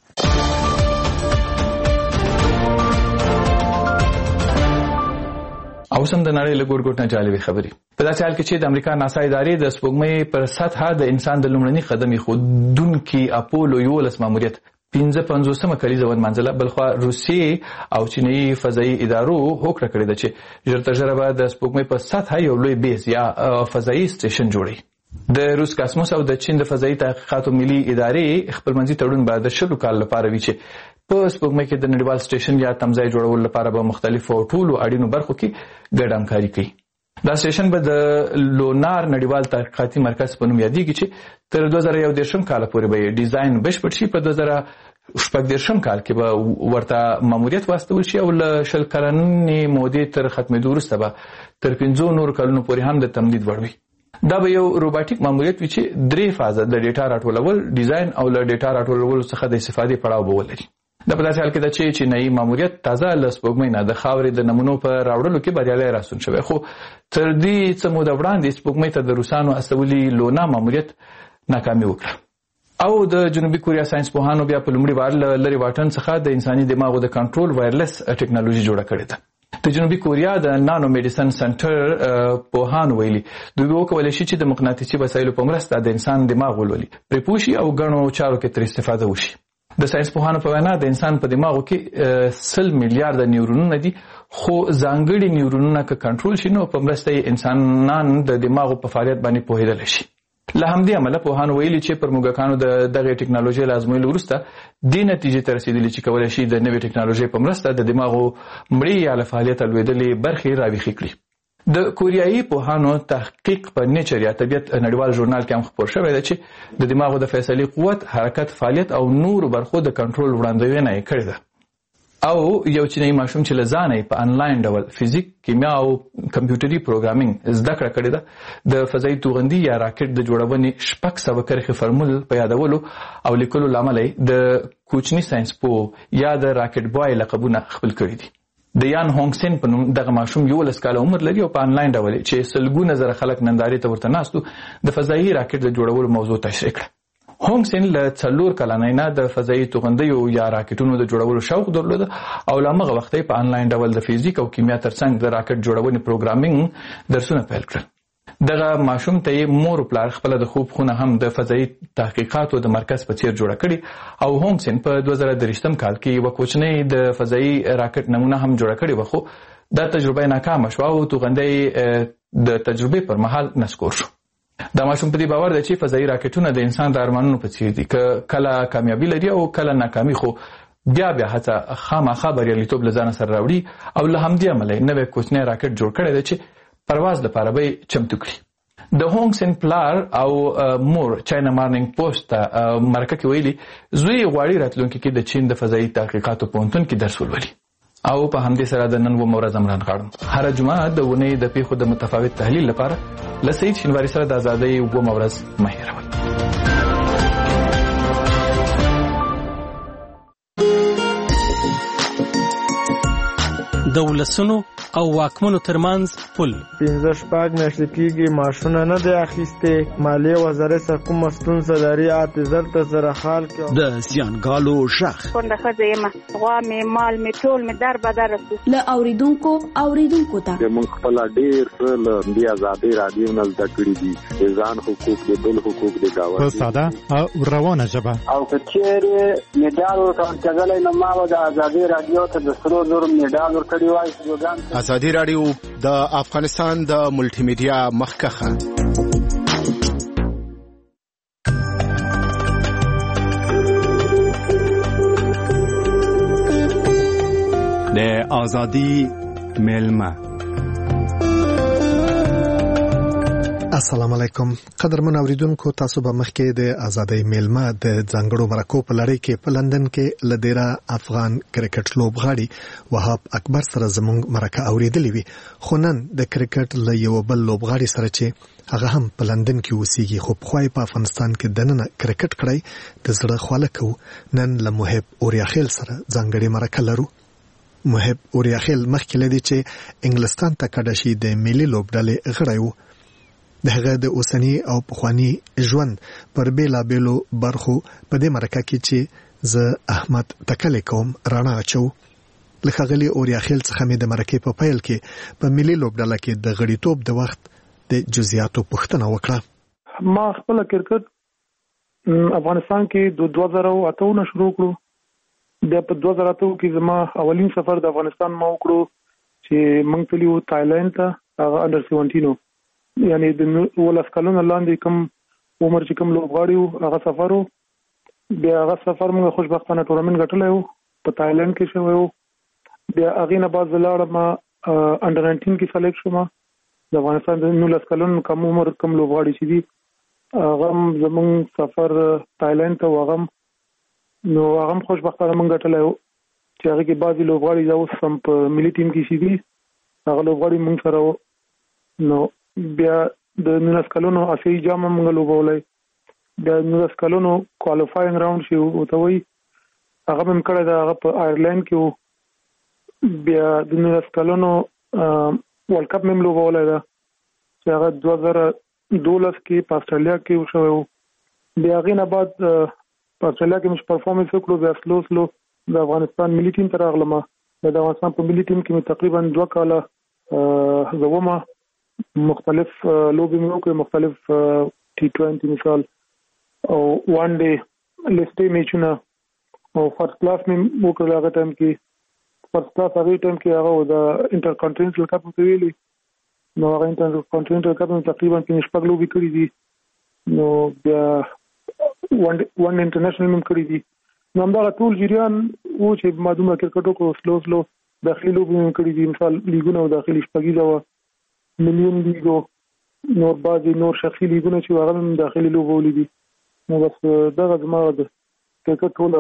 او سم د نړۍ له ګوټ ګوټ نه جالبې خبرې. په داسې حال کې چې د امریکا ناسا ادارې د سپوږمۍ پر سطحه د انسان د لومړني قدم ایښودونکي اپولو یولس ماموریت پنځه پنځوسمه کلیزه ونمانځله، بلخوا روسیې او چینایي فضایي ادارو هوکړه کړې ده چې ژر تر ژره به د سپوږمۍ په سطحه یو لوی بیس یا فضایي سټیشن جوړوي. د روس کاسموس او د چین د فضایي تحقیقاتو ملي ادارې خپلمنځي تړون به د شلو کال لپاره وي چې په سپوږمۍ کې د نړیوال سټیشن یا تمځای جوړولو لپاره به مختلفو ټولو اړینو برخو کې ګډه همکاري کوي. دا سټیشن به د لونار نړیوال تحقیقاتي مرکز په نوم یادېږي چې تر دوه زره یو دېرشم کاله پورې به یې ډیزاین بشپړ شي. په دوه زره شپږ دېرشم کال کې به ورته ماموریت واستول شي او له شل کلنې مودې تر ختمېدو وروسته به تر پنځو نورو کلونو پورې هم د تمدید وړ وي. دا به یو روباټیک ماموریت وي چې درې فازه د ډیټا راټولول، ډیزاین او له ډیټا راټولولو څخه د استفادې پړاو به ولري. دا په داسې حال کې ده چې چینایي ماموریت تازه له سپوږمۍ نه د خاورې د نمونو په راوړلو کې بریالی راستون شوی، خو تر دې څه موده وړاندې سپوږمۍ ته د روسانو استولي لونا ماموریت ناکامي وکړه. او د جنوبي کوریا ساينس پوهانو بیا په لومړي وار له لرې واټن څخه د انساني دماغو د کنټرول وایرلس ټیکنالوژي جوړه کړې ده. د جنوبي کوریا د نانو میډیسن سنټر پوهان ویلي دوی وکولی شي چې د مقناطیسي وسایلو په مرسته د انسان دماغ ولولي، پرې پوه شي او ګڼو چارو کې ترې استفاده وشي. د ساينس پوهانو په وینا د انسان په دماغو کې سل میلیارډ نیورونونه دي، خو ځانګړي نیورونونه که کنټرول شي نو په مرسته یې انسانان د دماغو په فعالیت باندې پوهېدلی شي. له همدې امله پوهانو ویلي چې پر موږکانو د دغې ټکنالوژۍ له ازمویلو وروسته دې نتیجې ته رسېدلي چې کولی شي د نوې ټکنالوژۍ په مرسته د دماغو مړې یا له فعالیته لوېدلې برخې راویښې کړي. د کوریایي پوهانو تحقیق په نیچر یا طبیعت نړیوال ژورنال کې هم خپور شوی دی چې د دماغو د فیصلې قوت، حرکت، فعالیت او نورو برخو د کنټرول وړاندوینه یې کړې ده. او یو چینایي ماشوم چې له ځانه یې په انلاین ډول فزیک، کیمیا او کمپیوټري پروګرامینګ زده کړه کړې ده، د فضایي توغندي یا راکټ د جوړونې شپږ سوه کرښې فرمول په یادولو او لیکلو له امله یې د کوچني ساینس پوه یا د راکټ بوای لقبونه خپل کړي دي. د یان هونګ سین په نوم دغه ماشوم یولس کاله عمر لري او په انلاین ډول چې سلګونه زره خلک نندارې ته ورته ناست وو د فضایي راکټ د جوړولو موضوع تشریح کړه. هونګ سین له څلور کلنۍ نه د فضایي توغندیو یا راکټونو د جوړولو شوق درلوده او له همغه وخته په انلاین ډول د فزیک او کیمیا ترڅنګ د راکټ جوړونې پروګرامینګ درسونه پیل کړل. دغه ماشوم ته یې مور او پلار خپله د خوب خونه هم د فضایي تحقیقاتو د مرکز په څیر جوړه کړې او هونګ سین په دوه زره درېشتم کال کې یوه کوچنۍ د فضایي راکټ نمونه هم جوړه کړې وه، خو دا تجربه یې ناکامه شوه او توغندی د تجربې پر مهال نسکور شو. دا ماشوم په دې باور دی چې فضایي راکټونه د انسان د ارمانونو په څیر دي، که کله کامیابي لري او کله ناکامي، خو بیا بیا هڅه خامخا بریالیتوب له ځانه سره راوړي او له همدې امله یې نوی کوچنی راکټ جوړ کړی دی چې پرواز لپاره به یې چمتو کړي. د هونګ سین پلار او مور چاینا مارنینګ پوسټ ته مرکه کې ویلي زوی غواړي راتلونکي کې د چین د فضایي تحقیقاتو پوهنتون کې درس ولولي. او په همدې سره د نن ومه ورځ هم رانغاړم. هره جمعه د اونۍ د پیښو د متفاوت تحلیل لپاره له سعید شینواري سره د ازادۍ ومه ورځ مه هېروئ. د ولسونو او واکمنو ترمنځ پل پنځه شپږ میاشتې کېږي معاشونه نه دی اخیستې، مالیې وزارت څخه کومه ستونزه لري اته زر ته زره خال کې د زیانګالو غږ کونډه ښځه یم، غوا مې مال مې ټول مې در بدر رسو له اوریدونکو اوریدونکو ته موږ خپل ډېر څه له دې ازادۍ راډیو نه زده کړي دي، د ځان حقوق د بل حقوق د ګاونډي په ساده او روانه ژبه. او که چېرې مډال ورکول کېدلی نو ما به د ازادۍ راډیو ته د سرو زرو مډال ورکړی وای. ازادي راډیو د افغانستان د ملټي میډیا مخکخه د ازادي ملما. السلام علیکم قدرمن اوریدونکو، تاسو به مخکې د ازادۍ میلمه د ځانګړو مرکو په لړۍ کې په لندن کې لدیرا افغان کرکټ لوبغاړي وهاب اکبر سره زموږ مرکه اوریدلې وي، خو نن د کرکټ له یو بل لوبغاړي سره چې هغه هم په لندن کې اوسېږي خو پخوای په افغانستان کې دننه کرکټ کړی د زړه خواله کوو. نن له محب اوریاخیل سره ځانګړې مرکه لرو. محب اوریاخیل مخکې لدی چې انګلستان ته کډه شي د ملي لوبډلې غړی و. د هغه د اوسنی او پخوانی ژوند پر بیلا بیلو برخو په دې مرکه کې چې زه احمد تکلی کوم رانا اچو. لکه غلی اوریاخیل څخه مې د مرکې په پیل کې په ملي لوبډله کې د غړیتوب د وخت د جزئیاتو پوښتنه وکړه. ما خپل کرکټ افغانستان کې د دوه زره اته نه شروع کړو. د په دوه زره اته کې زما اولین سفر د افغانستان ما وکړو چې موږ تلو تایلند ته، هغه انډر سیونټین، یعنی د ولس کلونه لاندې کوم عمر چې کوم لوبغاړي وو هغه سفر وو. بیا هغه سفر موږ خوشبختانه ټورنمنټ ګټلی وو په تایلند کې شوی وو. بیا هغې نه بعد زه لاړم انډر ناینټین کې سلیکټ شوم. د افغانستان د نولس کلونو کم عمر کوم لوبغاړي چې دي هغه هم زموږ سفر تایلند ته و، هغه نو هغه هم خوشبختانه موږ ګټلی وو چې هغې کې بعضې لوبغاړي دا اوس هم په ملي ټیم کې چې دي هغه لوبغاړي موږ سره وو. نو بیا د نولس کلونو اسیایي جام هم موږ لوبولی. بیا نولس کلونو کوالیفاینګ راوند چې ورته وایي هغه مې م کړی دی، هغه په آیرلینډ کې و. بیا د نولس کلونو ورلډ کپ مې م لوبولی ده چې هغه دوه زره دولس کې په اسټرالیا کې وشوی و. بیا هغې نه بعد په اسټرالیا کې مې چې پرفارمنس وکړو بیا سلو سلو د افغانستان ملي ټیم ته راغلم. د افغانستان په ملي ټیم کې مې تقریبا دوه کاله زه ومه، مختلف لوبې مې وکړې، مختلف ټي ټوینټي مثال او وان ډے لسټې میچونه او فرست کلاس مې وکړل هغه ټایم کې فرست کلاس هغه ټایم کې هغه د انټر کانټیننټل کپ ته ویلي نو هغه انټر کانټیننټل کپ تقریبا کې شپږ لوبي کړې دي نو بیا ون ون انټرنیشنل مم کړې دي نو همدا ټول جریان و چې معلومه کرکټو کو سلو سلو داخلي لوبي مم کړې دي مثال لیګونه او داخلي شپږیزه و مليون لیګو نور بعضی نور شخصي لیګونه چې هغه هم داخلي لوبو لیدي نو بس دغه زما د کرکټ ټول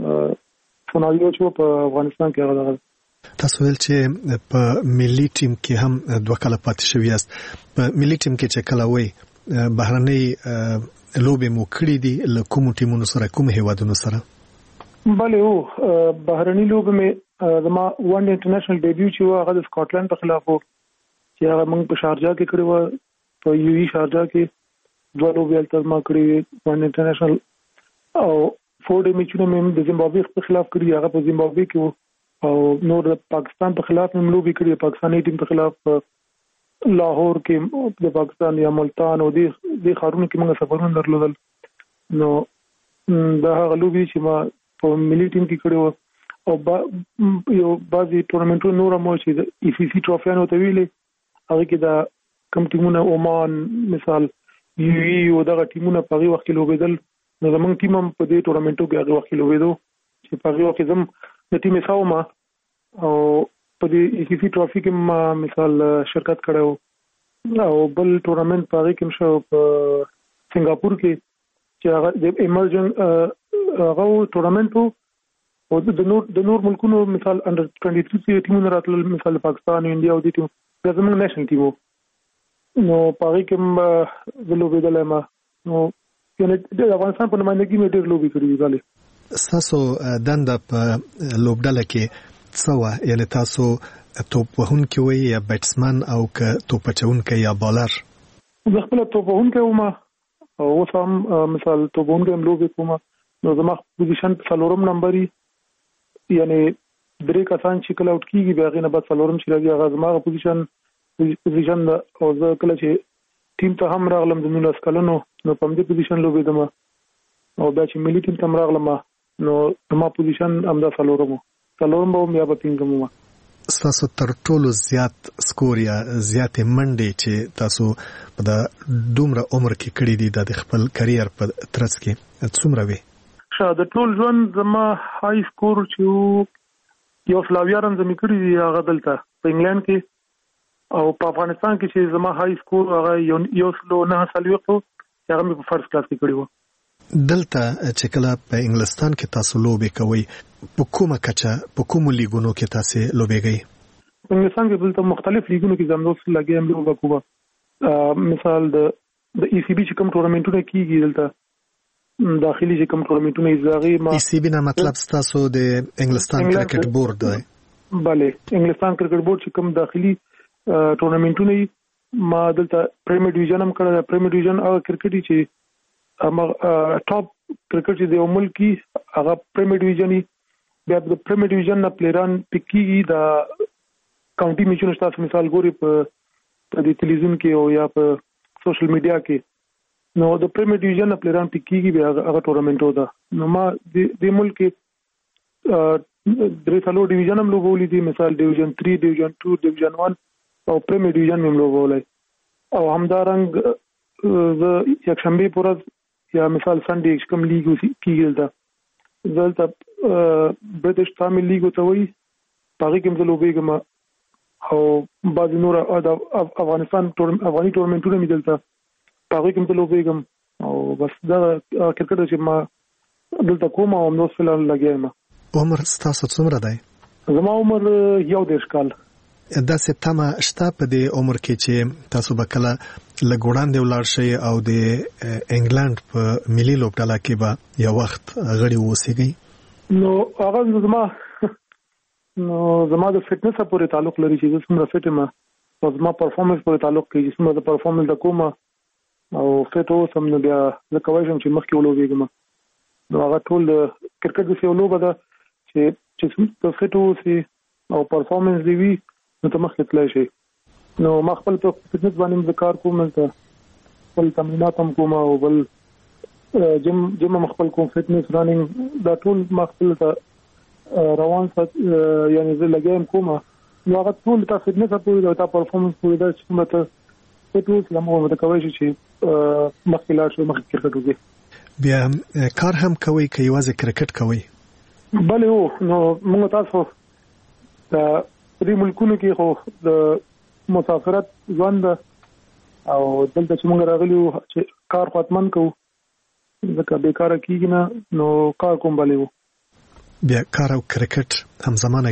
سناریو چې په افغانستان کې راغلی تاسو ول چې په ملي ټیم کې هم دوه کله پاتې شوی یاست په ملي ټیم کې چې کله وای بهرنۍ لوبې مو کړې دي له کوم ټیمونو سره کوم هیوادونو سره بله او بهرنۍ لوبې مې زما ون انټرنیشنل ډیبیو چې هغه د سکاټلند په خلاف وو چې هغه موږ په شارجه کې کړی و په یو ای شارجه کې دوه لوبې الته ما کړې ون انټرنیشنل او فور ډے میچونه مې د زیمبابوې په خلاف کړی هغه په زیمبابوې کې وو او نور د پاکستان په خلاف مې لوبې کړې پاکستاني ټیم په خلاف لاهور کې د پاکستان یا ملتان او د د خارونو کې موږ سفرونه درلودل نو دا هغه لوبې چې ما په ملي ټیم کې کړې و او با یو بعضي ټورنمنټونو نور مو چې د ای سی سی ټرافیانو ته ویلې هغه کې دا کم ټیمونه عمان مثال یو ای او دغه ټیمونه په هغه وخت کې لوبېدل نو زمونږ ټیم هم په دې ټورنمنټو کې هغه وخت کې لوبېدو چې په هغه وخت زم د ټیم حساب ما او په دې ای سی سی ټرافي کې ما مثال شرکت کړو او بل ټورنمنټ په هغه کې شو په سنگاپور کې چې هغه د ایمرجن هغه ټورنمنټ او د نور د نور ملکونو مثال انډر ټوئنټي تھری ټیمونه راتلل مثال پاکستان انډیا او د ټیم زموږ نېشنل ټیم نو پاره کې د لوبې د لما نو یعنی د افغانستان په نمائندګۍ مې ډېر لوبې کړې دي تاسو دنده په لوبډله کې څو یعنی تاسو توپ وهونکی وي یا بیټسمن او ک توپ چونکی یا بالر زه خپل توپ وهونکی وم او سم مثال توپ وهونکی هم لوبې کوم نو زما پوزیشن په څلورم نمبر یعنی درې کسان چې کله اوټ کیږي بیا غینه بعد څلورم چې راځي هغه زما پوزیشن پوزیشن او زه کله چې ټیم ته هم راغلم د نولس کلونو نو په دې پوزیشن لوبېدم او بیا چې ملي ټیم ته راغلم نو زما پوزیشن همدا څلورم څلورم به بیا په پینځم تاسو تر ټولو زیات سکور یا زیات منډې چې تاسو په د دومره عمر کې کړې دي د خپل کرییر په ترڅ کې څومره وي شاده د ټول ژوند زما های سکور چې یو سلاویا رن زمي کړی دی هغه دلته په انګلند کې او په افغانستان کې چې زما های سکور هغه یو سلو نه سلويختو هغه مې په فرست کلاس کې کړی و دلته چې کله په انګلستان کې تاسو لوبې کوي په کومه کچه په کوم لیګونو کې تاسو لوبېږئ په انګلستان کې دلته مختلف لیګونو کې زموږ سره لګي هم لوبه کوه مثال د د ای سی بي چې کوم ټورنمنټونه کیږي دلته داخلي چې کوم ټورنمنټونه ایزاغي ما ای سی بي نه مطلب تاسو د انګلستان کرکټ بورډ دی bale انګلستان کرکټ بورډ چې کوم داخلي ټورنمنټونه ما دلته پریمیر ډیویژن هم کړل پریمیر ډیویژن او کرکټ چې هغه ټاپ کرکټ چې د ملکی هغه پریمیر ډیویژن بیا د پریمیر ډیویژن نه پلیران پکېږي د کاونټي میچونو تاسو مثال ګوري په د ټلویزیون کې او یا په سوشل میډیا کې نو د پریمیر ډیویژن نه پلیران پکېږي بیا هغه ټورنمنټو ده نو ما د ملک درې څلور ډیویژن هم لوبولې دي مثال ډیویژن تھری ډیویژن ټو ډیویژن ون او پریمیر ډیویژن هم لوبولې او همدارنګ زه یک شنبه پورز یا مثال سنډې کوم لیګ کیږي دا دلته برټش تامل لیګ ته وایي هغه کې هم لوبېږم او بعض نور افغانستان افغاني ټورنمنټونه مې دلته هغه کوم ته لوبېږم او بس دا کرکټ چې ما دلته کوم او نو فلان لګیم عمر ستاسو څومره دی زما عمر یو دیرش کال دا ستما شته په دې عمر کې چې تاسو به کله لګوړان دی ولار شي او د انګلند په ملي لوبډله کې به یو وخت غړي ووسیږي نو هغه زما نو زما د فټنس پورې تعلق لري چې څومره فټ یم او زما پرفورمنس پورې تعلق کوي چې څومره د پرفورمنس د کومه او فټو سم نو بیا زه کوم چې مخکې ولوبېږم نو هغه ټول کرکټ د سیولو بده چې چې په فټو سي او پرفورمنس دی وی نو ته مخکې تلای شي نو ما خپل په فټنس باندې ذکر کوم ته خپل تمرینات هم کوم او بل جم جم مخبل کوم فټنس رننګ دا ټول مخبل ته روان سات یعنی زه لګیم کومه نو هغه ټول ته فټنس په دا پرفورمنس په دا چې مته ټول څه مو مته کوي چې مخکې شو مخکې کرکټ وږي بیا کار هم کوي کوي واځي کرکټ کوي بله او نو موږ تاسو دا دې ملکونو کې خو د مسافرت ژوند او دلته چې موږ راغلي چې کار خاتمن کوو ځکه بیکاره کیږي نه نو کار کوم بلی وو بیا کار او کرکټ هم زمانه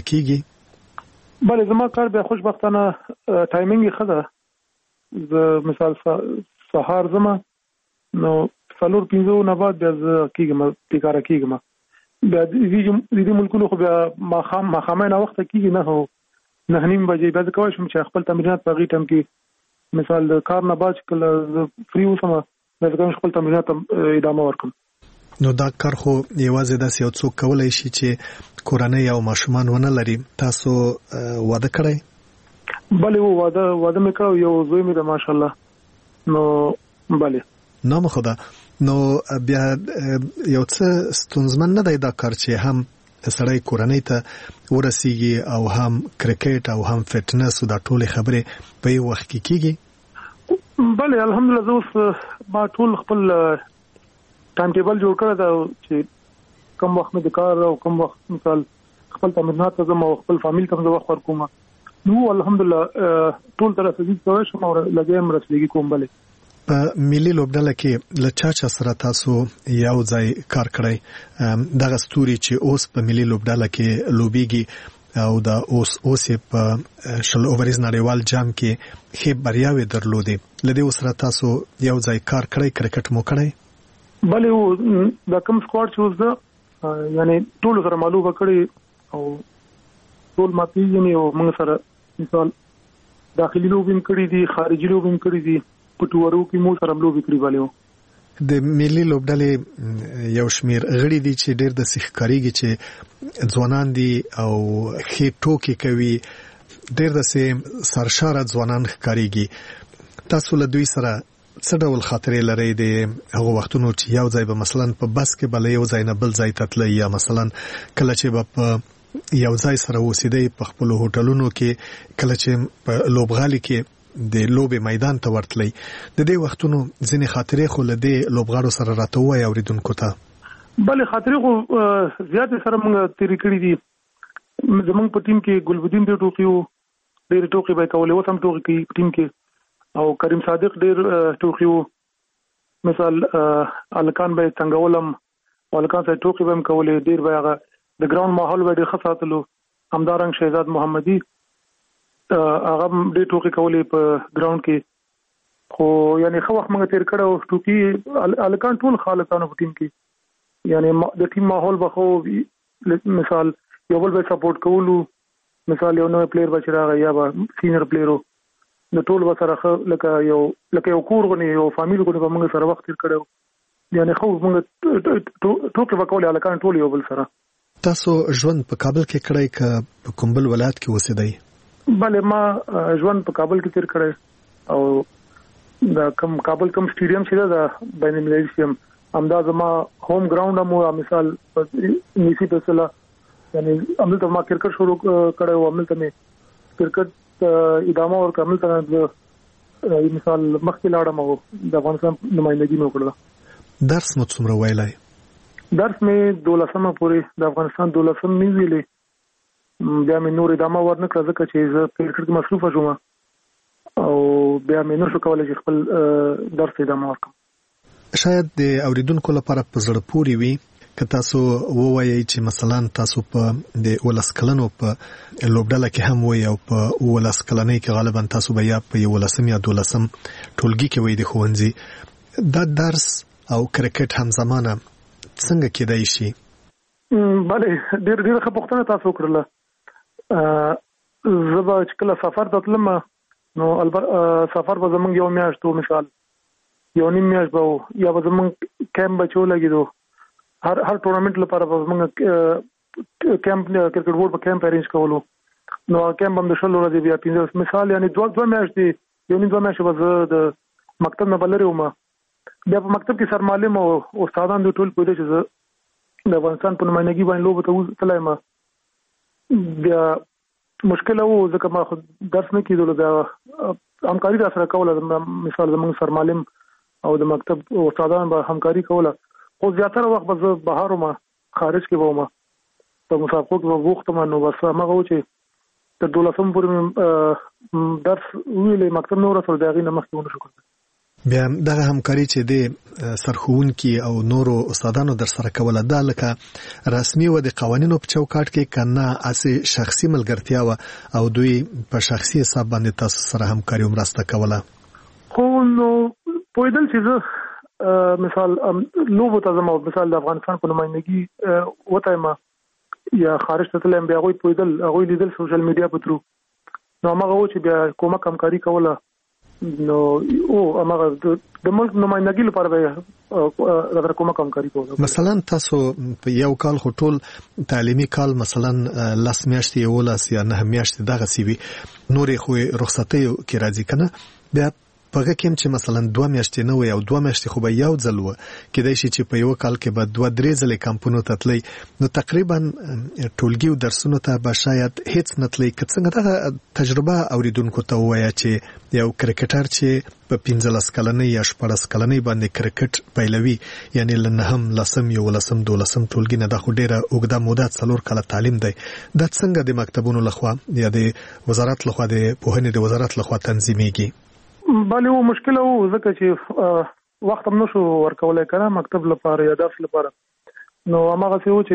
کیږي بله زما کار بیا خوشبختانه ټایمینګ ښه ده زه مثال سهار زما نو څلور پنځه نه بعد بیا زه کیږم بیکاره کیږم بیا دې ملکونو خو بیا ماښام ماښامه نه وخت کیږي نه هو نه نیم بجې بیا زه کولی شم چې خپل تمرینات په هغې ټایم کې مثال د کار نه بعد کله فری اوسم زه کوم خپل تمرینات ادامه ورکړم نو دا کار خو یوازې داسې یو څوک کولی شي چې کورنۍ او ماشومان ونه لري تاسو واده کړی بله و واده واده مې کړی یو زوی مې ده ماشاءالله نو بله نام خدا نو بیا یو څه ستونزمن نه دی دا کار چې هم سړی کورنۍ ته ورسیږي او هم کرکټ او هم فټنس او دا ټولې خبرې په یو وخت کې کیږي بله الحمدلله زه اوس ما ټول خپل ټایم ټیبل جوړ کړی دا چې کوم وخت مې د کار او کوم وخت مثال خپل تمرینات ته ځم او خپل فامیل ته زه وخت ورکوم نو الحمدلله ټول طرف ته کولی شم او لګیا یم رسېږي کوم بلې په ملي لوبډله کې له چا چا سره تاسو یو ځای کار کړی دغه ستوري چې اوس په ملي لوبډله کې لوبیږي او دا اوس اوس په شل اووریز نړیوال جام کې ښې بریاوې درلودې له دې سره تاسو یو ځای کار کړی کرکټ مو کړی بله دا کوم سکواډ چې اوس ده یعنی ټول سره معلومه کړی او ټول ما پیژني او موږ سره مثال داخلي لوبې هم کړي دي خارجي لوبې هم کړي دي په ټورو کې مو سره لوبې کړي بله د ملي لوبډلې یو شمیر غړي دي چې ډېر د سیخکاریږي چې ځوانان دي او ښې ټوکې کوي ډېر د سرشاره ځوانان ښکاریږي تاسو له دوی سره څه ډول خاطرې لرئ د هغو وختونو چې یو ځای به مثلا په بس کې به له یو ځای نه بل ځای ته تلئ یا مثلا کله چې به په یو ځای سره اوسېدئ په خپلو هوټلونو کې کله چې په لوبغالي کې د لوبې میدان ته ورتلی د دې وختونو ځینې خاطرې خو له دې لوبغاړو سره راته ووایي اورېدونکو ته بلې خاطرې خو زیاتې سره موږ تېرې کړي دي زموږ په ټیم کې ګلبدین ډېر ټوقي وو ډېرې ټوقې به یې کولې اوس هم ټوقې کوي په ټیم کې او کریم صادق ډېر ټوقي وو مثال الکان به یې څنګولم الکان سره ټوقې به هم کولې ډېر به هغه د ګراوند ماحول به ډېر ښه ساتلو همدارنګ شهزاد محمدي هغه ډېر ټوکې کولې په ګراوند کې خو یعنی ښه وخت موږ تېر کړی او ټوکي هلکان ټول ښه هلکان په ټیم کې یعنی د ټیم ماحول به خو مثال یو بل به سپورټ کولو مثال یو نوی پلیر به چې راغی یا به سینیر پلیر د ټول به سره ښه لکه یو لکه یو کور غوندې یو فامیل غوندې به موږ سره وخت تېر کړی یعنی ښه موږ ټوکې به کولې هلکان ټول یو بل سره تاسو ژوند په کابل کې کړی که په کوم بل ولایت کې اوسېدئ بله ما ژوند په کابل کې تیر کړی او د کم کابل کم سټیډیم چې ده د بین المللي سټیډیم همدا زما هوم ګراوند هم و مثال نیسي فیصله یعنی همدلته ما کرکټ شروع کړی و همدلته مې کرکټ ادامه ورکړه همدلته مثال مخکې لاړم او د افغانستان نمایندګي مې وکړله درس مو څومره ویلی درس مې دولسمه پورې د افغانستان دولسم مې ویلی بیا مې نور ادامه ورنه کړه ځکه چې زه په کرکټ کې مصروفه شوم او بیا مې نشو کولی چې خپل درس ادامه ورکړم شاید د اوریدونکو لپاره په زړه پورې وي که تاسو ووایئ چې مثلا تاسو په د ولس کلنو په لوبډله کې هم وي او په ولس کلنۍ کې غالبا تاسو به یا په یولسم یا دولسم ټولګي کې وي د ښوونځي دا درس او کرکټ هم زمانه څنګه کېدای شي بله ډېر ډېر ښه پوښتنه تاسو وکړله زه به چې کله سفر ته تلم نو سفر به زموږ یو میاشت و مثال یو نیم میاشت به و یا به زموږ کیمپ به چې ولګېدو هر هر ټورنمنټ لپاره به زموږ کیمپ کرکټ بورډ به کیمپ ارینج کولو نو هغه کیمپ هم د شلو ورځې بیا پنځه مثال یعنی دوه دوه میاشتې یو نیم دوه میاشتې به زه د مکتب نه به لرې وم بیا په مکتب کې سرمعلم او استادان د ټول پوهې چې د افغانستان په نمائندګي باندې لوبه ته تلای ما بیا مشکل وو ځکه ما درس نه کیدل دا همکاري را سره کوله مثال زموږ سرمعلم او د مکتب استادان به همکاري کوله خو زیاتره وخت به بهر ما خارج کې ومه په مسابقو کې وخت ما نو بس هغه و چې تر دولسم پورې درس ویلې مکتب نور سره دغې نه مخکې ونه شو کړی بیا دغه همکاري چې د سرښوونکي او نورو استادانو در سره کوله دا لکه رسمي و د قوانینو په چوکاټ کې کنه اسې شخصي ملګرتیا و او دوی په شخصي حساب باندې تاسو سره همکاري ومرسته کوله خو نو پوهېدل چې زه مثال لوبو ته ځم او مثال د افغانستان په نمائندګي وته ما یا خارج ته تلم بیا غوي پویدل غوي لیدل سوشل میډیا په ترو نو هغه و چې بیا کومه همکاري کوله نو او هغه د ملک نمائندګي لپاره به د کومه همکاري کوله مثلا تاسو په یو کال خو ټول تعلیمي کال مثلا لاس میاشتې ولاس یا نه میاشتې دغه سی وي نورې خو رخصتي کې راځي کنه بیا پغه کوم چې مثلا دوه میاشتې نه وي او دوه میاشتې خو به یو ځل و کېدای شي چې په یو کال کې به دوه درې ځلې کمپونو ته تللی نو تقریبا ټولګي او درسونو ته به شاید هیڅ نه تللی که څنګه دغه تجربه اوریدونکو ته ووایه چې یو کرکټر چې په پنځلس کلنۍ یا شپاړس کلنۍ باندې کرکټ پیلوي یعنی له نهم لسم یولسم دولسم ټولګي نه دا خو ډېره اوږده موده څلور کاله تعلیم دی دا څنګه د مکتبونو لخوا یا د وزارت لخوا د پوهنې د وزارت لخوا تنظیمیږي بله و مشکل وو ځکه چې وخت هم نشو ورکولای کنه مکتب لپاره یا درس لپاره نو هغه څه و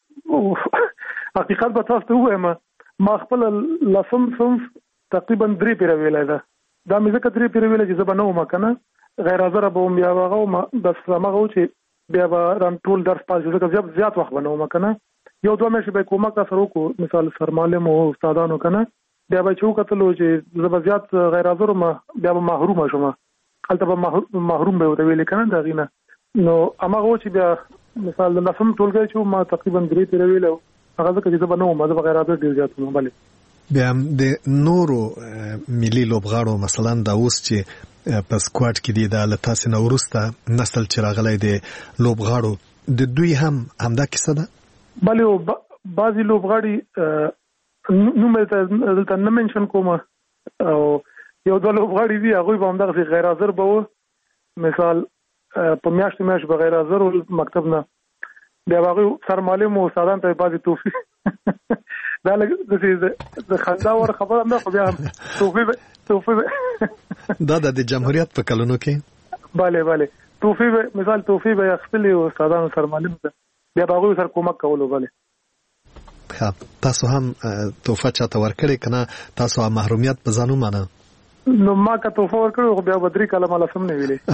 چې حقیقت به تاسو ته وایم ما خپل لسم صنف تقریبا درې پیره ویلای دا دا مې ځکه درې پیره ویلای چې زه به نه وم کنه غیر حاضر به وم بیا هغه بس هغه و چې بیا به ران ټول درس پاس ځکه زیات زیات وخت به نه وم کنه یو دوه میاشتې به کومه کا سره کو مثال سرمعلم او استادانو کنه بیا به چې وکتلو چې زبرزيات غیر حاضر ما بیا به محروم شوم هلته به محروم به وته ویل کنه دا غینه نو هغه و چې بیا مثال د لسم ټولګي چې ما تقریبا درې تیر ویل هغه ځکه چې زبر نو ما د غیر حاضر ډیر زیات نو بله بیا د نورو ملي لوبغاړو مثلا دا اوس چې په سکواډ کې دي د لتاسې نو ورسته نسل چې راغلی دی لوبغاړو د دوی هم همدا کیسه ده بله بعضی لوبغاړي نو مې دلته نه منشن کوم او یو د لوبغاړي دی هغه به همدغه غیر حاضر به مثال په میاشت میاشت به غیر حاضر مکتب نه بیا هغه سرمعلم او استادان ته بعضی توفیق دا لږ د خندا ور خبره نه خو بیا توفیق توفیق دا د جمهوریت په کلونو کې bale bale توفیق مثال توفیق به خپل استادانو سرمعلم ته بیا هغه سره کومک کولو bale تاسو هم توفه چاته ورکړی کنه تاسو هم محرومیت په ځانو مانه نو ما که توفه ورکړو خو بیا بدري کلمه لسم نه ویلې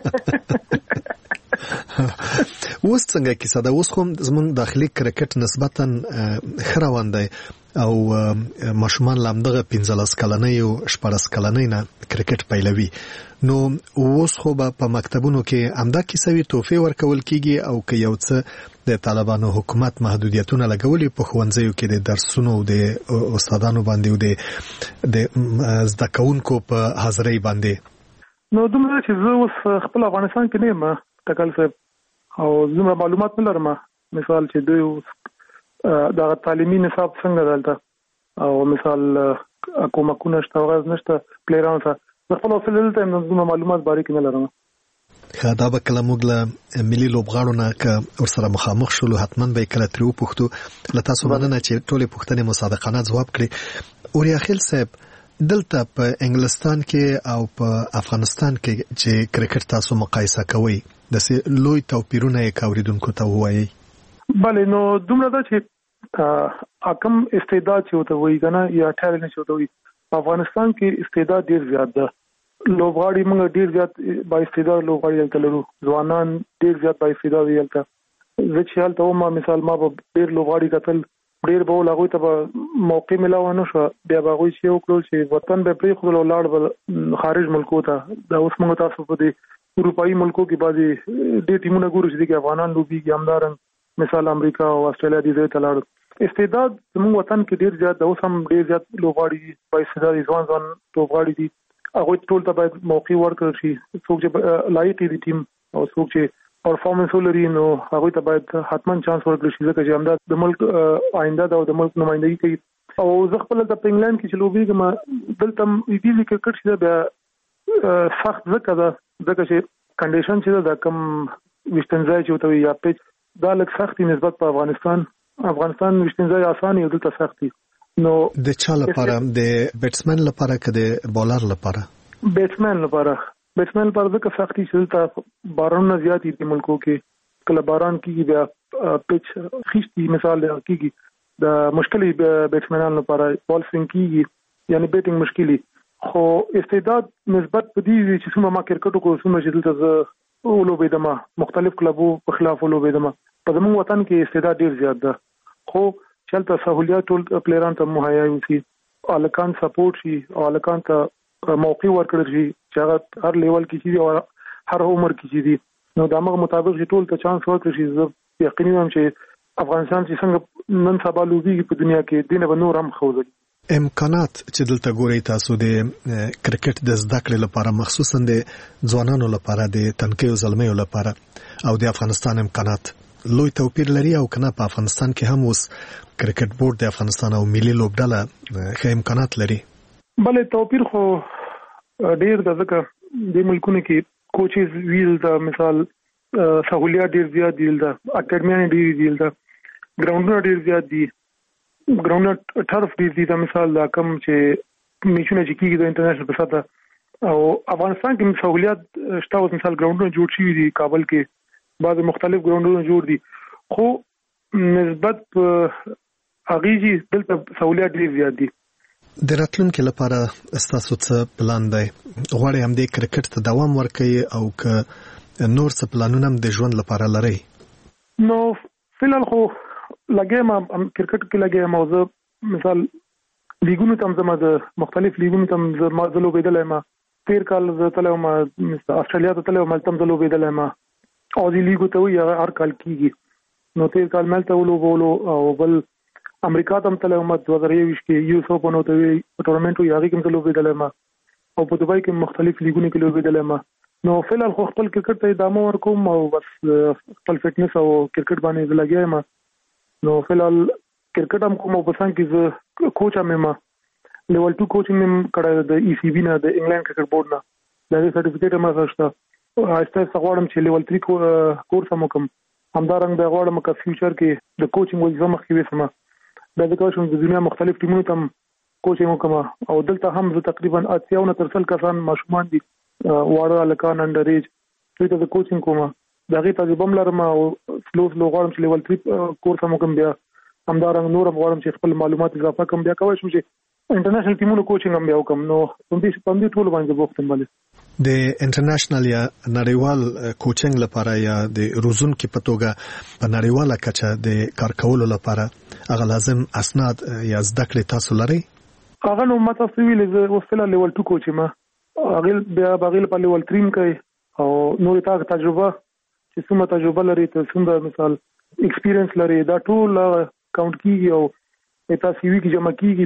اوس څنګه کیسه ده اوس خو زموږ داخلي کرکټ نسبتا ښه روان دی او ماشومان لامدغه پنځلس کلنۍ او شپاړس کلنۍ نه کرکټ پیلوي نو اوس خو په مکتبونو کې همدا کیسه وي توفه ورکول کیږي او که یو څه د طالبانو حکومت محدودیتونه لګولي په ښوونځیو کې د درسونو او د استادانو باندې او د زده کوونکو په حاضرۍ باندې نو دومره چې زه اوس خپل افغانستان کې نه یم ټکل صاحب او زموږ معلومات نه لرم مثال چې دوی دا تعلیمي نصاب څنګه دلته او مثال کومکونه شته غواز نشته پلیران څه خپل اصل دلته زموږ معلومات باریک نه لرم دا به کله موږ له ملي لوبغاړو نه که ورسره مخامخ شولو حتما به کله ترې وپوښتو له تاسو مننه چې ټولې پوښتنې مو صادقانه ځواب کړي اوریاخیل صاحب دلته په انګلستان کې او په افغانستان کې چې کرکټ تاسو مقایسه کوئ داسې لوی توپیرونه یې اوریدونکو ته ووایئ بله نو دومره ده چې کم استعداد چې ورته وایي که نه یا ټیلنټ چې ورته وایي په افغانستان کې استعداد ډېر زیات ده لوبغاړي موږ ډیر زیات با استعداد لوبغاړي دلته لرو ځوانان ډیر زیات با استعداد دي دلته زه چې هلته وم مثال ما به ډیر لوبغاړي کتل ډیر به هغوی ته به موقع میلاو نه شوه بیا به هغوی چې وکړل چې وطن به پرېښودل او لاړ به خارج ملکو ته دا اوس موږ تاسو په دې اروپایي ملکو کې بعضې ډېر ټیمونه ګورو چې دې کې افغانان لوبېږي همدارنګه مثال امریکا او استرالیا دې ځای ته لاړل استعداد زموږ وطن کې ډیر زیات ده اوس هم ډیر زیات لوبغاړي دي با استعداد ځوان ځوان لوبغاړي دي هغه ټول ته باید موقع ورکړل شي څوک چې لایق دي ټیم او څوک چې پرفارمنس ولري نو هغه ته باید حتما چانس ورکړي شي ځکه چې همدا د ملک آینده دا د ملک نمائندګي کوي او زه خپل د انګلند کې چې لوبېږم دلته ایزي کرکټ چې بیا سخت ځکه ده ځکه چې کنډیشن چې دا کم وشتنځای چې وته یا پیچ دا لږ سختي نسبت په افغانستان افغانستان وشتنځای اسانه او دلته سختي نو د چا لپاره د بیټسمن لپاره کده بولر لپاره بیټسمن لپاره بیټسمن لپاره د سختي چې دلته باران زیات دي ملکو کې کله باران کیږي بیا پیچ خشتي مثال کیږي د مشکلي بیټسمنانو لپاره بال سوینګ کیږي یعنی بیټینګ مشکلي خو استعداد نسبت په دې چې څومره ما کرکټ کو څومره چې دلته ولوبېدم مختلف کلبو په خلاف ولوبېدم په زموږ وطن کې استعداد ډیر زیات ده خو چلته سہولیات ټول پلیران ته مهیا وي الکان سپورټ شي او الکان ته موقع ورکړل شي چې هغه هر لیول کې شي او هر عمر کې شي نو د هغه مطابق چې ټول ته چانس ورکړي شي زه یقیني یم چې افغانستان چې څنګه نن سبا لوبي په دنیا کې دینه به نور هم خوځي امکانات چې دلته ګوري تاسو د کرکټ د زده کړې لپاره مخصوصا د ځوانانو لپاره د تنکیو زلمیو لپاره او د افغانستان امکانات لوی توپیر لري او کنه په افغانستان کې هم اوس کرکټ بورډ د افغانستان او ملي لوبډله ښه امکانات لري بلې توپیر خو ډیر د ځکه د ملکونو کې کوچز ویل د مثال سہولیات ډیر زیات دي د اکیډمي ډیر دي د ګراوندونه ډیر زیات دي ګراوند ټرف دي د مثال دا کم چې میچونه چې کیږي د انټرنیشنل په سطح او افغانستان کې سہولیات شته اوس مثال ګراوندونه جوړ شوي دي کابل کې بعض مختلف ګراوندونه جوړ دي خو نسبت اغیزي دلته سہولیات ډیر زیات دي د راتلونکو لپاره تاسو څه پلان دی غواړئ هم د کرکټ ته دوام ورکړئ او که نور څه پلانونه هم د ژوند لپاره لرئ نو فلحال خو لګیم کرکټ کې لګیم او زه مثال لیګونو تم زما د مختلف لیګونو تم زما د لوبېدل ما تیر کال زه تلم استرالیا ته تلم ملتم د لوبېدل ما او دی لیګو ته وی هر کال کیږي نو تیر کال ملته ولوبولو او بل امریکا ته تلم د دوه هزار یوولس کې یو سو په نو ته وی ټورنمنټ یې هغه کې تل لوبېدل ما او په دوبای کې مختلف لیګونو کې لوبېدل ما نو فلحال خو خپل کرکټ ته ادامه ورکوم او بس خپل فټنس او کرکټ باندې لګیایم نو فلحال کرکټ هم کوم په سان کې زه کوچ هم ما لیول ټو کوچینګ هم کړه د ای سی بی نه د انګلند کرکټ بورډ نه دا سرټیفیکیټ هم راځه هایسته څغړم چې لیول تھری کورس هم کوم همدارنګ د غواړم چې فیوچر کې د کوچینګ وظیفه مخکې وسم دا د کوچینګ د دنیا مختلف ټیمونو ته کوچینګ کوم او دلته هم زه تقریبا اتیا نه تر سل کسان ماشومان دي واړه الکان انډر ایج دوی ته د کوچینګ کوم دغه تجربه لرم او سلو سلو غواړم چې لیول تھری کورس هم کوم بیا همدارنګ نور غواړم چې خپل معلومات اضافه کوم بیا کوم چې انټرنیشنل ټیمونو کوچینګ هم بیا وکم نو په دې په دې ټول باندې بوختم بل د انټرنیشنل یا نړیوال کوچینګ لپاره یا د روزون کې پتوګه په نړیواله کچه د کار کولو لپاره هغه لازم اسناد یا زده کړې تاسو لري هغه نو ماته سویل زه وسله لیول ټو کوچ ما هغه بیا بغیل په لیول تھری کوي او نور تاسو تجربه چې څومره تجربه لري ته څومره مثال ایکسپیرینس لري دا ټول کاونټ کیږي او تاسو سی وی کې جمع کیږي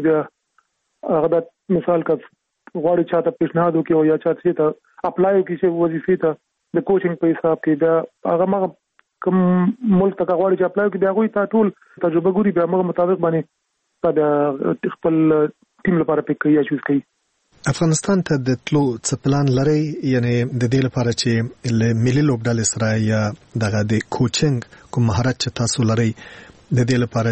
بیا هغه د مثال کا غواړي چاته پیشنهاد وکړي او یا چاته ته اپلای وکړي چې وظیفې ته د کوچینګ په حساب کې دا هغه ما کوم ملک ته غواړي چې اپلای وکړي بیا غوي ته ټول تجربه ګوري بیا موږ مطابق باندې دا خپل ټیم لپاره پک کوي یا چوز کوي افغانستان ته د تلو څه پلان لري یعنی د دې لپاره چې ملي لوبډلې سره یا دغه د کوچینګ کوم مهارت چې تاسو لري د دې لپاره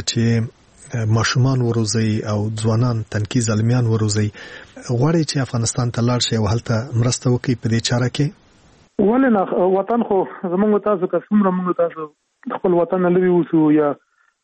چې ماشومان وروزي او ځوانان تنکي زلمیان وروزي غواړي چې افغانستان ته لاړ شي او هلته مرسته وکړي په دې چاره کې ولنه وطن خو زموږ تاسو که څومره موږ تاسو خپل وطن لري اوسو یا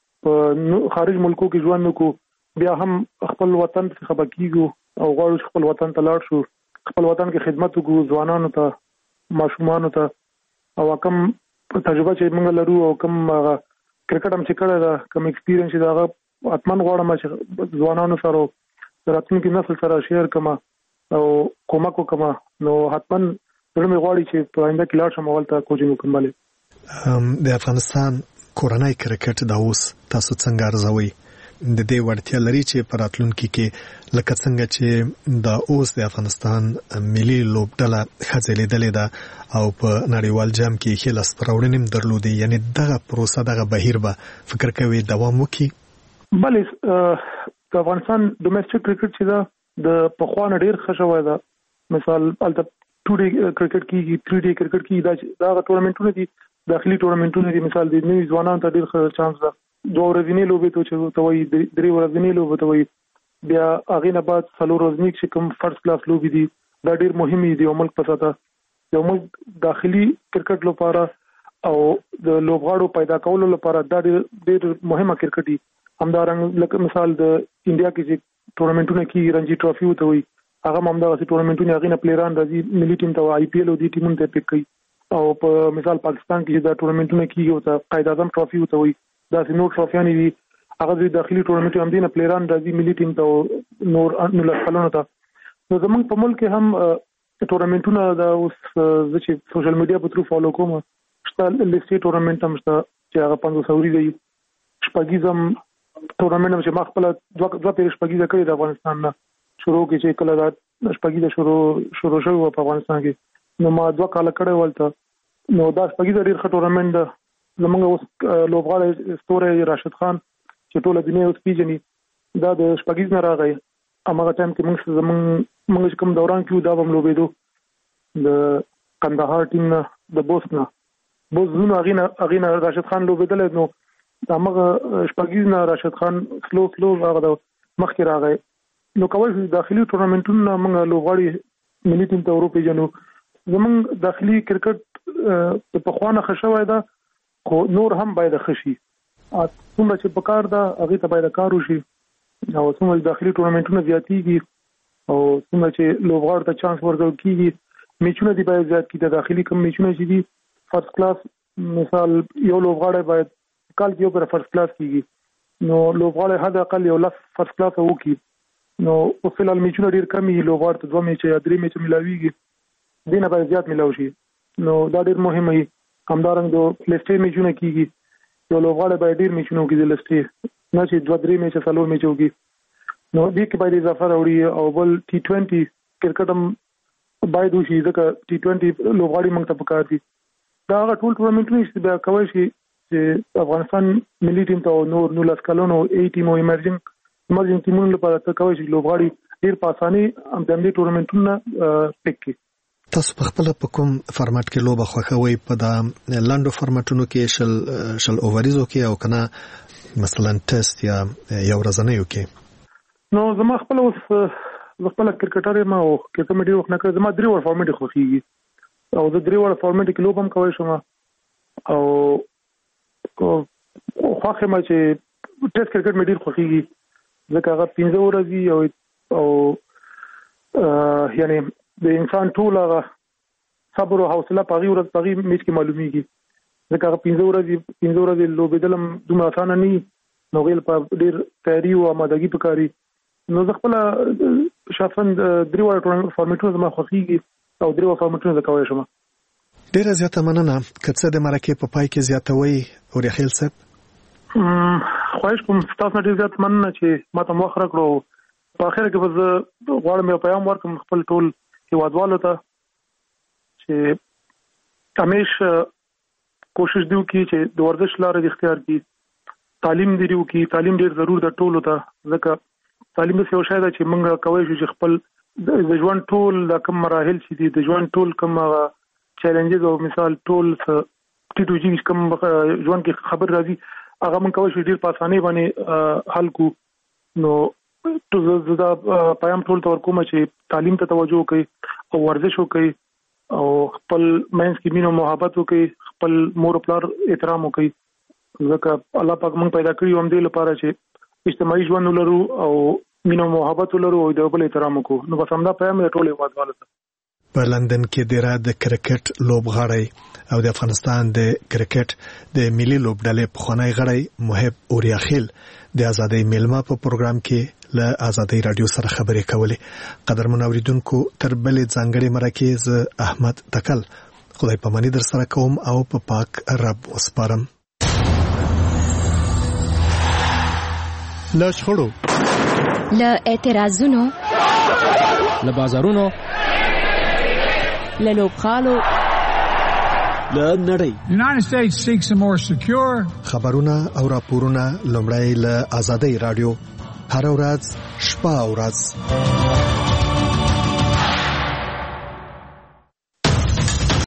په خارج ملکو کې ژوند وکړو بیا هم خپل وطن څخه خبر کیږو او غواړو خپل وطن ته لاړ شو خپل وطن کې خدمت وکړو ځوانانو ته ماشومانو ته او کوم تجربه چې موږ لرو او کوم کرکټ هم چې کړه دا کوم ایکسپیرینس دا هغه اتمن غواړم چې ځوانانو سره راتلونکي نسل سره شیر کما او کومک وکما نو حتمن زړه غواړي چې په آینده کې لاړ شم ولته کوچینګ وکړم د افغانستان کورنۍ کرکټ دا اوس تاسو څنګه ارزوي د دې وړتیا لري چې په راتلونکي کې لکه څنګه چې د اوس د افغانستان ملي لوبډله ښځې لیدلې ده او په نړیوال جام کې ښې لاسته راوړنې درلودې، یعنی دغه پروسه دغه بهیر به فکر کوي دوام وکړي؟ بلې د افغانستان ډومېسټک کرکټ چې ده د پخوا نه ډېر ښه شوی ده. مثال البته ټو ډے کرکټ کیږي، تھری ډے کرکټ کیږي، دا دا ټورنمنټونه دي، داخلي ټورنمنټونه دي. مثال د نوي ځوانانو ته ډېر ښه چانس ده. دوه ورځې لوبې ته چې ته وایي درې ورځې لوبې ته وایي، بیا هغې نه بعد څلور ورځې چې کوم فرست کلاس لوبې دي دا ډېر مهمې دي. یو ملک په ساته یو ملک داخلي کرکټ لپاره او د لوبغاړو پیدا کولو لپاره دا ډېر ډېر مهمه کرکټ دي. همدارنګه لکه مثال د انډیا کې چې ټورنمنټونه کیږي، رنجي ټرافي ورته وایي، هغه هم همدغسې ټورنمنټونه هغې نه پلیران راځي ملي ټیم ته، آی پی ایل او دې ټیمونو ته پک کوي. او په مثال پاکستان کې چې دا ټورنمنټونه کیږي ورته قائد اعظم ټرافي ورته وایي، داسې نور ټرافیانې دي هغه د داخلي ټورنمنټ هم دي نه پلیران راځي ملي ټیم ته او نور نولس کلونو ته. نو زموږ په ملک کې هم ټورنمنټونه دا اوس زه چې سوشل میډیا په تھرو فالو کوم شته، لیستي ټورنمنټ هم شته چې هغه پنځوس اوري دی، شپږیز هم ټورنمنټ هم چې ما خپله دوه دوه پیرې شپږیزه کړې د افغانستان نه شروع کې چې کله دا شپږیزه شروع شروع شوې وه په افغانستان کې، نو ما دوه کاله کړی ولته. نو دا شپږیزه ډېر ښه ټورنمنټ ده. زموږ اوس لوبغاړی ستوری راشد خان چې ټوله دنیا اوس پیژني، دا د شپږیز نه راغی. هماغه ټایم کې موږ زموږ موږ چې کوم دوران کې وو دا به هم لوبېدو د کندهار ټیم نه، د بوس نه بوس زونو هغې نه هغې نه راشد خان لوبېدلی. نو د هماغه شپږیز نه راشد خان سلو سلو هغه د مخکې راغی. نو کولی شو داخلي ټورنمنټونه موږ لوبغاړي ملي ټیم ته وروپېژنو. زموږ داخلي کرکټ د پخوا نه ښه شوی ده، خو نور هم باید ښه شي. څومره چې په کار ده هغې ته باید کار وشي، او څومره چې داخلي ټورنمنټونه زیاتېږي او څومره چې لوبغاړو ته چانس ورکول کېږي، میچونه دي باید زیات کړي. د داخلي کوم میچونه چې دي فرست کلاس، مثال یو لوبغاړی باید کال کې یو پر فرست کلاس کېږي، نو لوبغاړی حد اقل یو لس فرست کلاس وکړي. نو اوس فی الحال میچونه ډېر کم وي، لوبغاړو ته دوه میچه یا درې میچه میلاویږي، دې نه باید زیات میلاو شي. نو دا ډېر مهم وي. همدارنګه د لیسټې میچونه کېږي، یو لوبغاړی باید ډېر میچونه وکړي د لیسټې، نه چې دوه درې میچه څلور میچه وکړي. نو دې کې باید اضافه راوړي. او بل ټي ټوینټي کرکټ هم باید وشي، ځکه ټي ټوینټي لوبغاړي موږ ته پکار دي. دا هغه ټول ټورنمنټونه چې بیا کولی شي چې افغانستان ملي ټیم ته او نور نولس کلونو ای ټیم او ایمرجنګ ایمرجنګ ټیمونو لپاره ته کولی شي لوبغاړي ډېر په اسانۍ همدې ټورنمنټونه پک کړي. تاسو په خپل په کوم فارمټ کې لوبه خوښوئ؟ په دا لاندو فارمټونو کې شل شل اووریزو کې او کنه مثلا ټیسټ یا یو ورځنیو کې؟ نو زما خپل اوس خپل کرکټر یم او کرکټ مې ډېر وخت نه کړی. زما درې وړ فارمټ خوښېږي او زه درې وړ فارمټ کې لوبه هم کولی شم. او خوښ یم چې ټیسټ کرکټ مې ډېر خوښېږي ځکه هغه پنځه ورځې او او یعنی د انسان ټول هغه صبر او حوصله په هغې ورځ په هغې میچ کې معلومیږي، ځکه هغه پنځه ورځې پنځه ورځې لوبېدل هم دومره اسانه نه وي، نو هغې لپاره ډېر تیاري او امادګي پکار وي. نو زه خپله شخصا درې واړه فارمېټونه زما خوښېږي او درې واړه فارمېټونه زه کولی شم. ډېره زیاته مننه. که څه د مرکې په پای کې زیاتوئ اوریاخیل صاحب؟ خواهش کوم تاسو نه ډېر زیات مننه چې ما ته مو وخت راکړو. په اخره کې به زه غواړم یو پیغام ورکړم خپل ټول هیوادوالو ته چې همیشه کوشش دی وکړي چې د ورزش لارې د اختیار کړي، تعلیم دی وکړي. تعلیم ډېر ضرور ده ټولو ته، ځکه تعلیم داسې یو شی ده چې موږ کولی شو چې خپل د ژوند ټول دا کوم مراحل چې دي، د ژوند ټول کوم چیلنجز او مثال ټول ټیټ وجې کوم ژوند کې خبر راځي هغه موږ کولی شو ډېر په اسانۍ باندې حل کړو. نو زه دا پیغام ټول ته ورکوم چې تعلیم ته توجه وکړئ او ورزش وکړئ او خپل منځ کې مینه او محبت وکړئ، خپل مور او پلار احترام وکړئ، ځکه الله پاک موږ پیدا کړي یو همدې لپاره چې اجتماعي ژوند ولرو او مینه او محبت ولرو او د بل احترام وکړو. نو بس همدا پیغام یې ټول هیوادوالو ته. په لندن کې د را د کرکټ لوبغاړی او د افغانستان د کرکټ د ملي لوبډلې پخوانی غړی محب اوریاخیل د ازادۍ میلمه په پروګرام کې له ازادۍ رادیو سره خبرې کولې. قدرمن اوریدونکو، تر بلې ځانګړې مرکې زه احمد تکل خدای پاماني در سره کوم او په پاک رب وسپارم. له شخړو، له اعتراضونو، له بازارونو، له لوبغالو، له نړۍ. United States seeks a more secure. خبرونه او راپورونه لومړی له آزادۍ رادیو هر ورځ شپه او ورځ